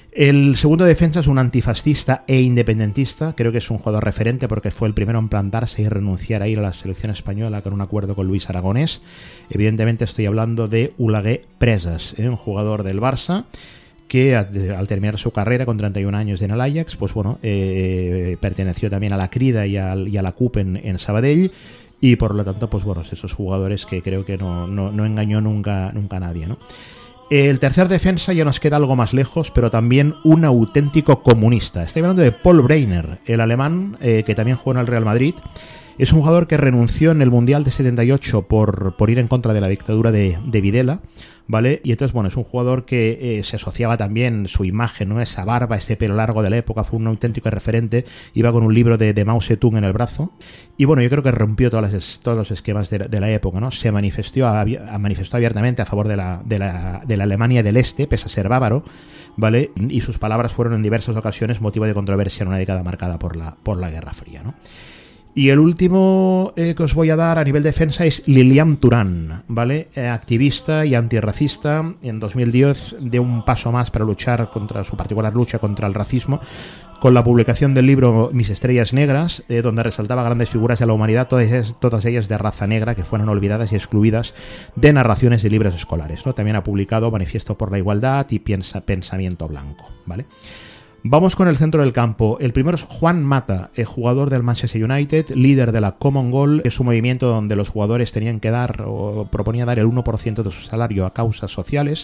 El segundo defensa es un antifascista e independentista. Creo que es un jugador referente porque fue el primero en plantarse y renunciar a ir a la selección española con un acuerdo con Luis Aragonés. Evidentemente estoy hablando de Olaguer Presas, ¿eh? Un jugador del Barça que al terminar su carrera con treinta y un años en el Ajax, pues bueno, eh, perteneció también a la Crida y, al, y a la C U P en, en Sabadell, y por lo tanto, pues bueno, esos jugadores que creo que no, no, no engañó nunca, nunca a nadie, ¿no? El tercer defensa ya nos queda algo más lejos, pero también un auténtico comunista. Estoy hablando de Paul Breitner, el alemán, eh, que también jugó en el Real Madrid. Es un jugador que renunció en el Mundial de setenta y ocho por, por ir en contra de la dictadura de, de Videla, ¿vale? Y entonces, bueno, es un jugador que eh, se asociaba también su imagen, ¿no? Esa barba, ese pelo largo de la época, fue un auténtico referente, iba con un libro de, de Mao Zedong en el brazo, y bueno, yo creo que rompió todas las, todos los esquemas de, de la época, ¿no? Se manifestó, manifestó abiertamente a favor de la, de, la, de la Alemania del Este, pese a ser bávaro, ¿vale? Y sus palabras fueron en diversas ocasiones motivo de controversia en una década marcada por la, por la Guerra Fría, ¿no? Y el último eh, que os voy a dar a nivel defensa es Lilian Turán, ¿vale? Eh, activista y antirracista. En dos mil diez dio un paso más para luchar contra su particular lucha contra el racismo, con la publicación del libro Mis Estrellas Negras, eh, donde resaltaba grandes figuras de la humanidad, todas ellas, todas ellas de raza negra, que fueron olvidadas y excluidas de narraciones de libros escolares, ¿no? También ha publicado Manifiesto por la Igualdad y Piensa, Pensamiento Blanco, ¿vale? Vamos con el centro del campo. El primero es Juan Mata, el jugador del Manchester United, líder de la Common Goal. Es un movimiento donde los jugadores tenían que dar o proponía dar el uno por ciento de su salario a causas sociales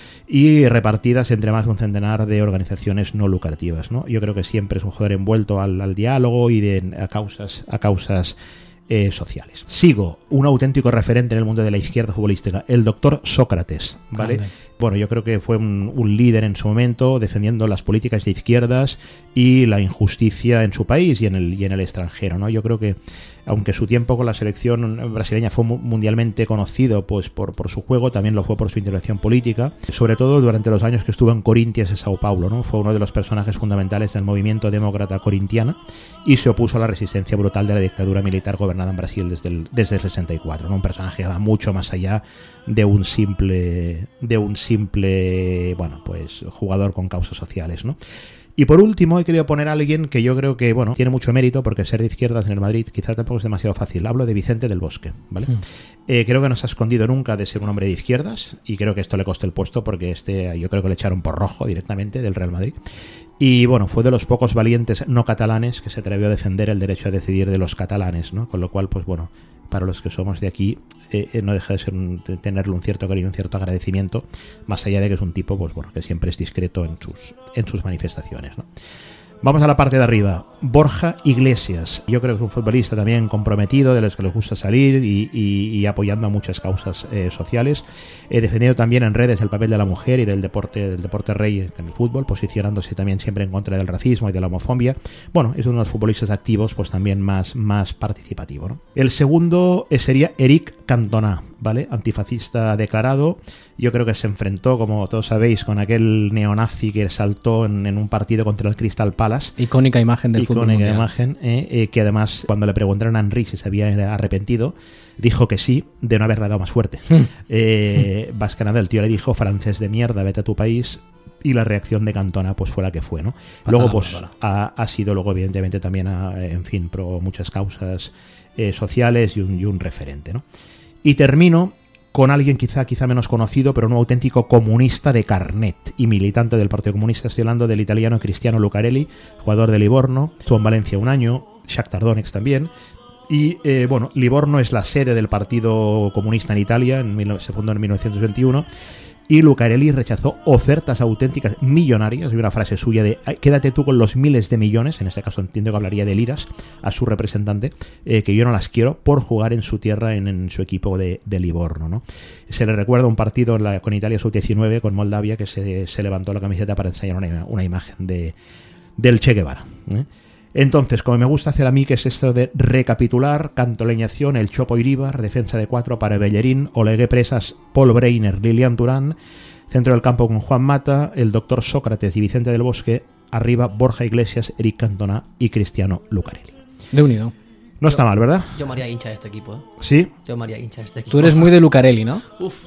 y repartidas entre más de un centenar de organizaciones no lucrativas, ¿no? Yo creo que siempre es un jugador envuelto al, al diálogo y de, a causas, a causas eh, sociales. Sigo, un auténtico referente en el mundo de la izquierda futbolística, el doctor Sócrates, ¿vale? Grande. Bueno, yo creo que fue un, un líder en su momento defendiendo las políticas de izquierdas y la injusticia en su país y en el, y en el extranjero, ¿no? Yo creo que aunque su tiempo con la selección brasileña fue mundialmente conocido pues por, por su juego, también lo fue por su intervención política, sobre todo durante los años que estuvo en Corinthians y Sao Paulo, ¿no? Fue uno de los personajes fundamentales del movimiento demócrata corintiano y se opuso a la resistencia brutal de la dictadura militar gobernada en Brasil desde el, desde el sesenta y cuatro, ¿no? Un personaje que va mucho más allá de un simple de un simple bueno pues jugador con causas sociales, ¿no? Y por último he querido poner a alguien que yo creo que, bueno, tiene mucho mérito porque ser de izquierdas en el Madrid quizá tampoco es demasiado fácil. Hablo de Vicente del Bosque, ¿vale? Mm. Eh, creo que no se ha escondido nunca de ser un hombre de izquierdas y creo que esto le costó el puesto porque este yo creo que le echaron por rojo directamente del Real Madrid. Y bueno, fue de los pocos valientes no catalanes que se atrevió a defender el derecho a decidir de los catalanes, ¿no? Con lo cual, pues bueno, para los que somos de aquí, eh, eh, no deja de ser un, de tenerle un cierto cariño, un cierto agradecimiento, más allá de que es un tipo, pues bueno, que siempre es discreto en sus, en sus manifestaciones, ¿no? Vamos a la parte de arriba. Borja Iglesias. Yo creo que es un futbolista también comprometido, de los que les gusta salir y, y, y apoyando a muchas causas eh, sociales. He defendido también en redes el papel de la mujer y del deporte del deporte rey en el fútbol, posicionándose también siempre en contra del racismo y de la homofobia. Bueno, es uno de los futbolistas activos, pues también más, más participativo, ¿no? El segundo sería Eric Cantona, ¿vale? Antifascista declarado. Yo creo que se enfrentó, como todos sabéis, con aquel neonazi que saltó en, en un partido contra el Crystal Palace. Icónica imagen del fútbol mundial. Icónica imagen, eh, eh, que además, cuando le preguntaron a Henry si se había arrepentido, dijo que sí, de no haberle dado más fuerte. eh, Vas Canadá, el tío le dijo: francés de mierda, vete a tu país. Y la reacción de Cantona pues fue la que fue, ¿no? Patada, luego pues ha, ha sido luego evidentemente también a, en fin, pro muchas causas eh, sociales y un, y un referente, ¿no? Y termino con alguien quizá quizá menos conocido, pero un auténtico comunista de carnet y militante del Partido Comunista. Estoy hablando del italiano Cristiano Lucarelli, jugador de Livorno, estuvo en Valencia un año, Shakhtar Donetsk también. Y eh, bueno, Livorno es la sede del Partido Comunista en Italia, en, se fundó en mil novecientos veintiuno. Y Lucarelli rechazó ofertas auténticas millonarias. Hay una frase suya de: quédate tú con los miles de millones, en este caso entiendo que hablaría de liras, a su representante, eh, que yo no las quiero, por jugar en su tierra, en, en su equipo de, de Livorno, ¿no? Se le recuerda un partido en la, con Italia sub diecinueve, con Moldavia, que se, se levantó la camiseta para enseñar una, una imagen de, del Che Guevara, ¿eh? Entonces, como me gusta hacer a mí, que es esto de recapitular: Cantoleñación, el Chopo Iríbar, defensa de cuatro para Bellerín, Olegué Presas, Paul Breiner, Lilian Turán, centro del campo con Juan Mata, el doctor Sócrates y Vicente del Bosque, arriba Borja Iglesias, Eric Cantona y Cristiano Lucarelli. De unido. No está yo, mal, ¿verdad? Yo me haría hincha de este equipo, ¿eh? ¿Sí? Yo me haría hincha de este equipo. Tú eres muy de Lucarelli, ¿no? Uf.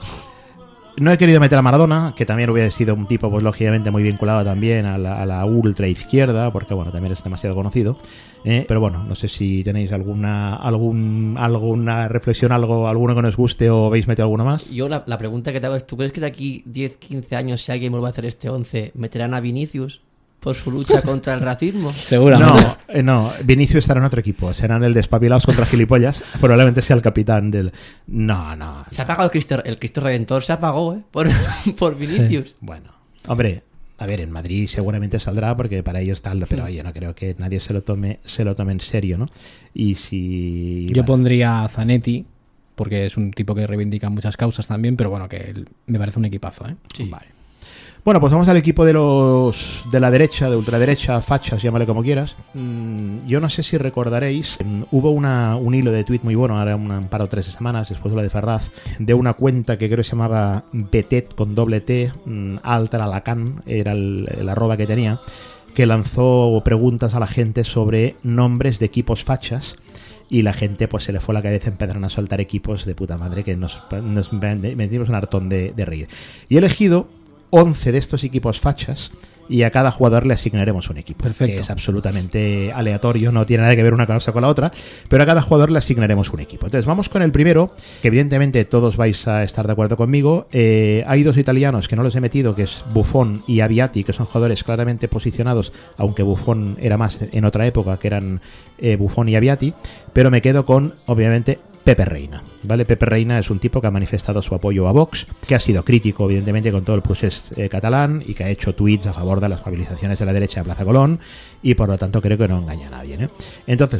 No he querido meter a Maradona, que también hubiera sido un tipo, pues lógicamente muy vinculado también a la, a la ultra izquierda, porque bueno, también es demasiado conocido. Eh, pero bueno, no sé si tenéis alguna algún alguna reflexión, algo alguno que nos guste o veis metido alguno más. Yo la, la pregunta que te hago es: ¿tú crees que de aquí diez, quince años, si alguien vuelve a hacer este once, meterán a Vinicius por su lucha contra el racismo? Seguramente. No, eh, no, Vinicius estará en otro equipo, serán el de Espabilados contra Gilipollas, probablemente sea el capitán del... No, no. Se ha pagado el Cristo, el Cristo Redentor, se apagó, ¿eh? Por, por Vinicius. Sí. Bueno, hombre, a ver, en Madrid seguramente saldrá porque para ello está, pero oye, no creo que nadie se lo tome se lo tome en serio, ¿no? Y si... Yo bueno. pondría a Zanetti, porque es un tipo que reivindica muchas causas también, pero bueno, que me parece un equipazo, ¿eh? Sí. Vale. Bueno, pues vamos al equipo de los de la derecha, de ultraderecha, fachas, llámale como quieras. Mm, yo no sé si recordaréis, mm, hubo una, un hilo de tuit muy bueno, ahora un par o tres semanas, después de la de Ferraz, de una cuenta que creo que se llamaba Betet con doble T, mm, Altaralacán, era el, el arroba que tenía, que lanzó preguntas a la gente sobre nombres de equipos fachas. Y la gente pues se le fue la cabeza, empezaron a soltar equipos de puta madre que nos, nos metimos un hartón de, de reír. Y he elegido once de estos equipos fachas y a cada jugador le asignaremos un equipo. Perfecto. Que es absolutamente aleatorio, no tiene nada que ver una cosa con la otra, pero a cada jugador le asignaremos un equipo. Entonces vamos con el primero, que evidentemente todos vais a estar de acuerdo conmigo. Eh, hay dos italianos que no los he metido, que es Buffon y Aviati, que son jugadores claramente posicionados, aunque Buffon era más en otra época, que eran eh, Buffon y Aviati, pero me quedo con, obviamente, Pepe Reina, ¿vale? Pepe Reina es un tipo que ha manifestado su apoyo a Vox, que ha sido crítico, evidentemente, con todo el procés eh, catalán y que ha hecho tweets a favor de las movilizaciones de la derecha de Plaza Colón y, por lo tanto, creo que no engaña a nadie, ¿eh? Entonces,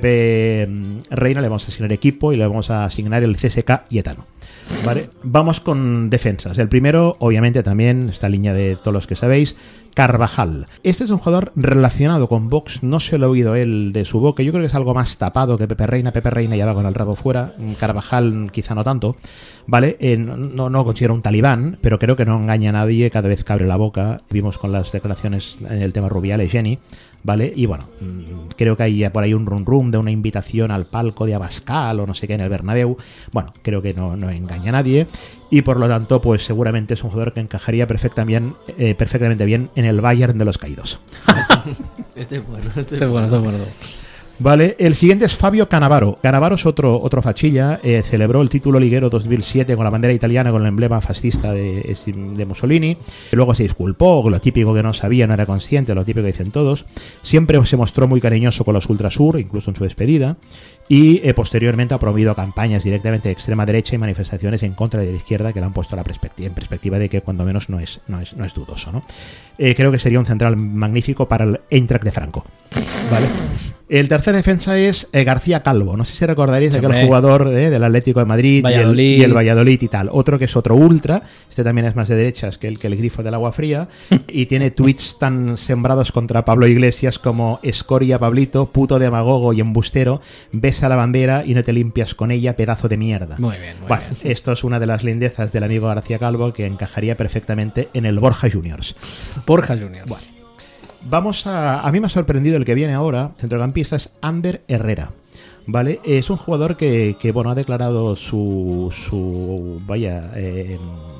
Pepe Reina le vamos a asignar equipo y le vamos a asignar el C S K y Etano. ¿Vale? Vamos con defensas. El primero, obviamente, también, esta línea de todos los que sabéis, Carvajal. Este es un jugador relacionado con Vox, no se lo he oído él de su boca, yo creo que es algo más tapado que Pepe Reina. Pepe Reina ya va con el rabo fuera, Carvajal quizá no tanto, ¿vale? Eh, no, no considero un talibán, pero creo que no engaña a nadie cada vez que abre la boca. Vimos con las declaraciones en el tema Rubiales, Jenny, ¿vale? Y bueno, creo que hay por ahí un rum rum de una invitación al palco de Abascal o no sé qué en el Bernabéu. Bueno, creo que no, no engaña a nadie y por lo tanto pues seguramente es un jugador que encajaría perfectamente, eh, perfectamente bien en el Bayern de los caídos. Este es bueno, este este es bueno, este es bueno. Vale, el siguiente es Fabio Cannavaro. Cannavaro es otro, otro fachilla, eh, celebró el título liguero dos mil siete con la bandera italiana con el emblema fascista de, de Mussolini, luego se disculpó, lo típico que no sabía, no era consciente, lo típico que dicen todos, siempre se mostró muy cariñoso con los Ultrasur, incluso en su despedida, y eh, posteriormente ha promovido campañas directamente de extrema derecha y manifestaciones en contra de la izquierda que le han puesto la perspectiva, en perspectiva de que cuando menos no es, no es, no es dudoso, ¿no? Eh, creo que sería un central magnífico para el Eintracht de Franco, ¿vale? El tercer defensa es eh, García Calvo. No sé si recordaréis aquel Hombre. jugador eh, del Atlético de Madrid y el, y el Valladolid y tal. Otro que es otro ultra. Este también es más de derechas que el, que el grifo del agua fría. Y tiene tweets tan sembrados contra Pablo Iglesias como: escoria Pablito, puto demagogo y embustero, besa la bandera y no te limpias con ella, pedazo de mierda. Muy bien, muy bueno, bien. esto es una de las lindezas del amigo García Calvo que encajaría perfectamente en el Borja Juniors. Borja Juniors. Bueno. Vamos a... A mí me ha sorprendido el que viene ahora, centrocampista, es Ander Herrera, ¿vale? Es un jugador que, que bueno, ha declarado su... su vaya... Eh,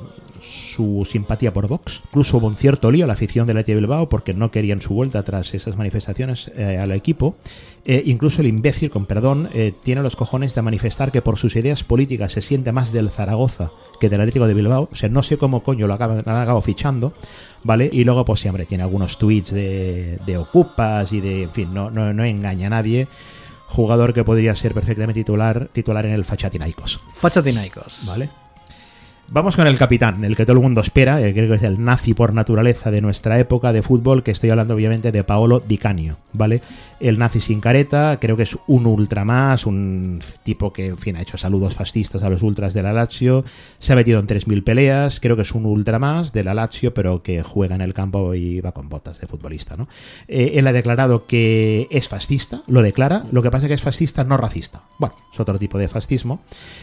su simpatía por Vox. Incluso hubo un cierto lío a la afición del Athletic de Bilbao porque no querían su vuelta tras esas manifestaciones eh, al equipo. Eh, incluso el imbécil, con perdón, eh, tiene los cojones de manifestar que por sus ideas políticas se siente más del Zaragoza que del Atlético de Bilbao. O sea, no sé cómo coño lo acaban, lo han acabado fichando, ¿vale? Y luego, pues siempre tiene algunos tweets de, de ocupas y de, en fin, no, no, no engaña a nadie. Jugador que podría ser perfectamente titular, titular en el Fachatinaikos. Fachatinaikos. ¿Vale? Vamos con el capitán, el que todo el mundo espera, eh, creo que es el nazi por naturaleza de nuestra época de fútbol, que estoy hablando obviamente de Paolo Di Canio, ¿vale? El nazi sin careta, creo que es un ultra más, un tipo que, en fin, ha hecho saludos fascistas a los ultras de la Lazio, se ha metido en tres mil peleas, creo que es un ultra más de la Lazio, pero que juega en el campo y va con botas de futbolista, ¿no? Eh, él ha declarado que es fascista, lo declara, lo que pasa es que es fascista no racista. Bueno, es otro tipo de fascismo.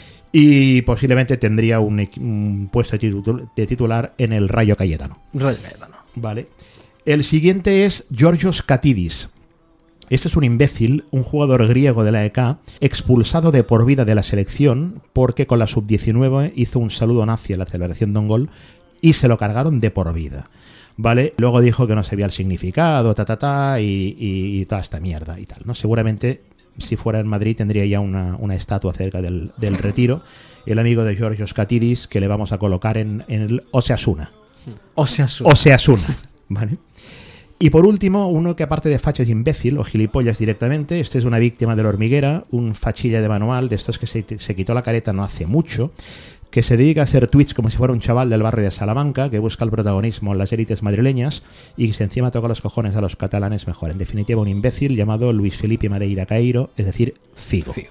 Y posiblemente tendría un, un puesto de titular en el Rayo Cayetano. Rayo Cayetano. Vale. El siguiente es Georgios Katidis. Este es un imbécil, un jugador griego de la E K, expulsado de por vida de la selección porque con la sub diecinueve hizo un saludo nazi a la celebración de un gol y se lo cargaron de por vida. ¿Vale? Luego dijo que no sabía el significado, ta, ta, ta, y, y, y toda esta mierda y tal, ¿no? Seguramente, si fuera en Madrid, tendría ya una, una estatua cerca del, del Retiro. El amigo de Georgios Katidis, que le vamos a colocar en, en el Osasuna. Osasuna. Osasuna, ¿vale? Y por último, uno que aparte de facha es imbécil o gilipollas directamente. Este es una víctima de la hormiguera, un fachilla de manual, de estos que se, se quitó la careta no hace mucho, que se dedica a hacer tweets como si fuera un chaval del barrio de Salamanca, que busca el protagonismo en las élites madrileñas y que se encima toca los cojones a los catalanes mejor. En definitiva, un imbécil llamado Luis Felipe Madeira Caeiro, es decir, Figo. Figo.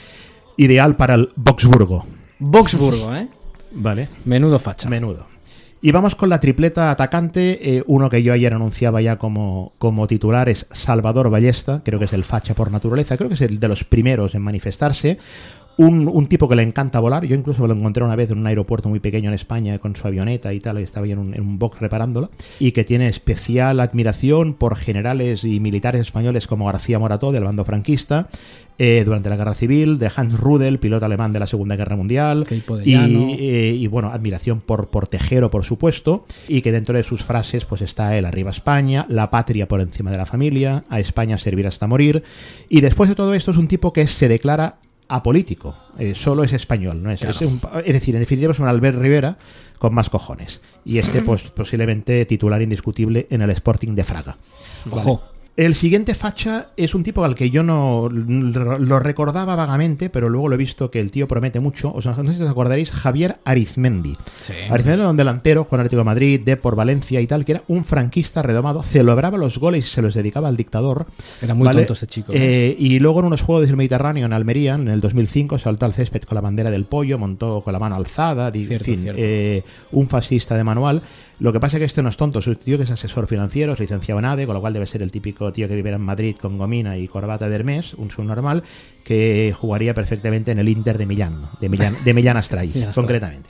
Ideal para el Voxburgo. Voxburgo, ¿eh? Vale. Menudo facha. Menudo. Y vamos con la tripleta atacante. Eh, uno que yo ayer anunciaba ya como, como titular es Salvador Ballesta. Creo que es el facha por naturaleza. Creo que es el de los primeros en manifestarse. Un, un tipo que le encanta volar. Yo incluso me lo encontré una vez en un aeropuerto muy pequeño en España con su avioneta y tal, y estaba yo en un, en un box reparándola, y que tiene especial admiración por generales y militares españoles como García Morató del bando franquista eh, durante la Guerra Civil, de Hans Rudel, piloto alemán de la Segunda Guerra Mundial, y, eh, y bueno, admiración por, por Tejero, por supuesto, y que dentro de sus frases pues está el arriba España, la patria por encima de la familia, a España servir hasta morir, y después de todo esto es un tipo que se declara apolítico, eh, solo es español, no es, claro. es, un, es decir, en definitiva es un Albert Rivera con más cojones, y este pues posiblemente titular indiscutible en el Sporting de Fraga. Ojo. Vale. El siguiente facha es un tipo al que yo no lo recordaba vagamente, pero luego lo he visto que el tío promete mucho. O sea, no sé si os acordaréis, Javier Arizmendi. Sí, Arizmendi era un delantero, jugó en Atlético de Madrid, Depor, Valencia y tal, que era un franquista redomado, celebraba los goles y se los dedicaba al dictador. Era muy ¿vale? tonto este chico. ¿no? Eh, y luego en unos Juegos del Mediterráneo en Almería, en el dos mil cinco, saltó al césped con la bandera del pollo, montó con la mano alzada, di, cierto, en fin, eh, un fascista de manual. Lo que pasa es que este no es tonto, es un tío que es asesor financiero, es licenciado en A D E, con lo cual debe ser el típico tío que viviera en Madrid con gomina y corbata de Hermès, un subnormal, que jugaría perfectamente en el Inter de Millán, de Millán, de Millán Astray, concretamente.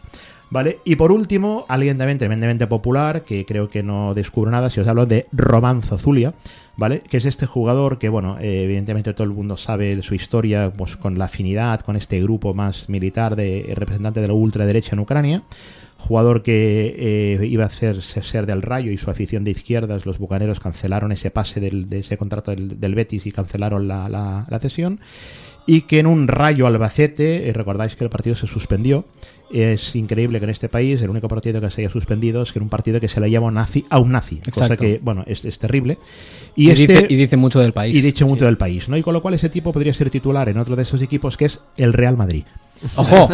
¿Vale? Y por último, alguien también tremendamente popular, que creo que no descubro nada si os hablo de Román Zozulia, ¿vale? Que es este jugador que, bueno, eh, evidentemente todo el mundo sabe su historia, pues con la afinidad con este grupo más militar de representante de la ultraderecha en Ucrania. Jugador que eh, iba a hacer ser del Rayo y su afición de izquierdas, los bucaneros cancelaron ese pase del, de ese contrato del, del Betis y cancelaron la, la, la cesión. Y que en un Rayo Albacete, eh, recordáis que el partido se suspendió. Es increíble que en este país el único partido que se haya suspendido es que en un partido que se le llama nazi a un nazi. Exacto. Cosa que, bueno, es, es terrible. Y, y, este, dice, y dice mucho del país. Y dice mucho sí. del país, ¿no? Y con lo cual ese tipo podría ser titular en otro de esos equipos que es el Real Madrid. ¡Ojo!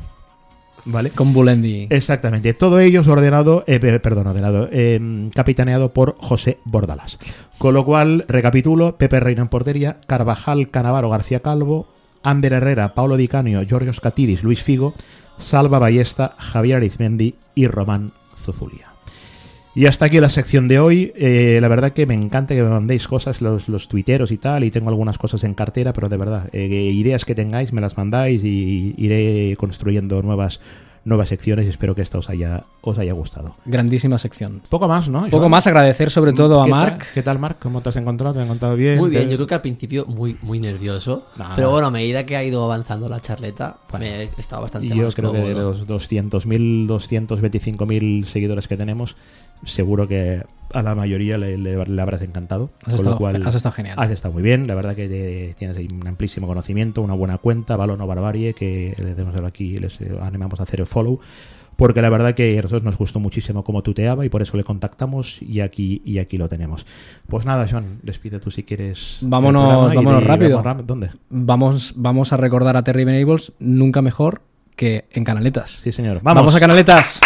¿Vale? Con Bulendi. Exactamente. Todo ello es ordenado, eh, perdón, ordenado, eh, capitaneado por José Bordalas. Con lo cual, recapitulo: Pepe Reina en portería, Carvajal, Canavaro, García Calvo, Amber Herrera, Paulo Di Canio, Giorgio Scatidis, Luis Figo, Salva Ballesta, Javier Arizmendi y Román Zozulia. Y hasta aquí la sección de hoy. Eh, la verdad que me encanta que me mandéis cosas, los, los tuiteros y tal, y tengo algunas cosas en cartera, pero de verdad, eh, ideas que tengáis me las mandáis y iré construyendo nuevas nuevas secciones y espero que esta os haya, os haya gustado. Grandísima sección. Poco más, ¿no? Poco más, agradecer sobre todo a Marc. Tal? ¿Qué tal, Marc? ¿Cómo te has encontrado? ¿Te has encontrado bien? Muy bien, ¿Te... yo creo que al principio muy muy nervioso, nah. pero bueno, a medida que ha ido avanzando la charleta, bueno, me he estado bastante yo más creo cómodo. Que de los doscientos mil, doscientos veinticinco mil seguidores que tenemos, seguro que a la mayoría le, le, le habrás encantado. Has, con estado, lo cual, has estado genial. Has estado muy bien, la verdad que te, tienes ahí un amplísimo conocimiento, una buena cuenta, Balón o Barbarie, que les debemos aquí, les animamos a hacer el follow. Porque la verdad que a nosotros nos gustó muchísimo cómo tuteaba y por eso le contactamos y aquí y aquí lo tenemos. Pues nada, Joan, despide tú si quieres. Vámonos, vámonos de, rápido. Vamos, ¿Dónde? Vamos, vamos a recordar a Terry Venables nunca mejor que en Canaletas. Sí, señor. Vamos, vamos a Canaletas.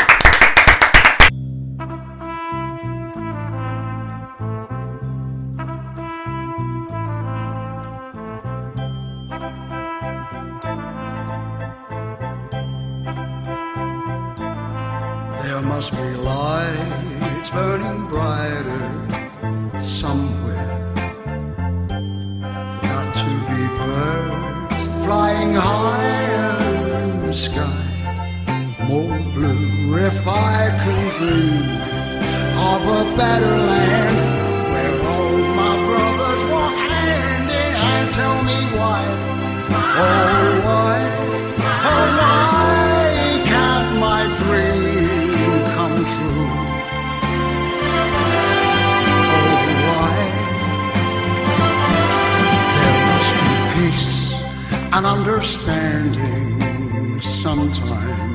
There must be lights burning brighter somewhere. Got to be birds flying higher in the sky. More blue if I can dream of a better land where all my brothers walk hand in hand. Tell me why, oh why, oh why can't my dream come true? Oh, why? There must be peace and understanding sometime.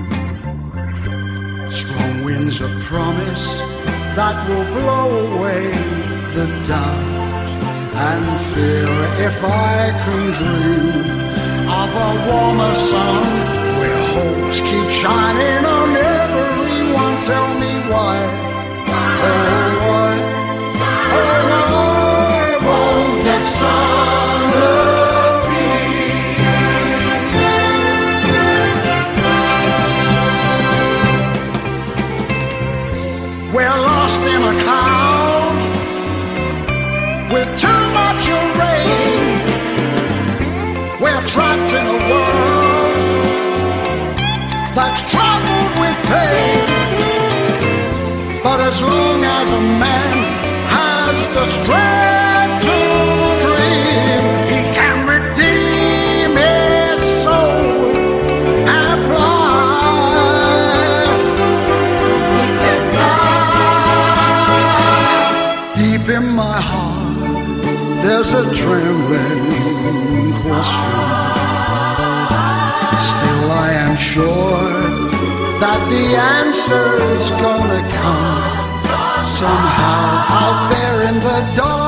Strong winds of promise that will blow away the doubt and fear. If I can dream of a warmer sun where hopes keep shining on everyone, tell me why, oh why, oh why won't the sun appear? We're lost in a cloud with too much rain. We're trapped in a world that's troubled with pain. But as long as a man has the strength to dream, he can redeem his soul and fly. He can fly. Deep in my heart, there's a trembling question. Still I am sure that the answer's gonna come somehow out there in the dark.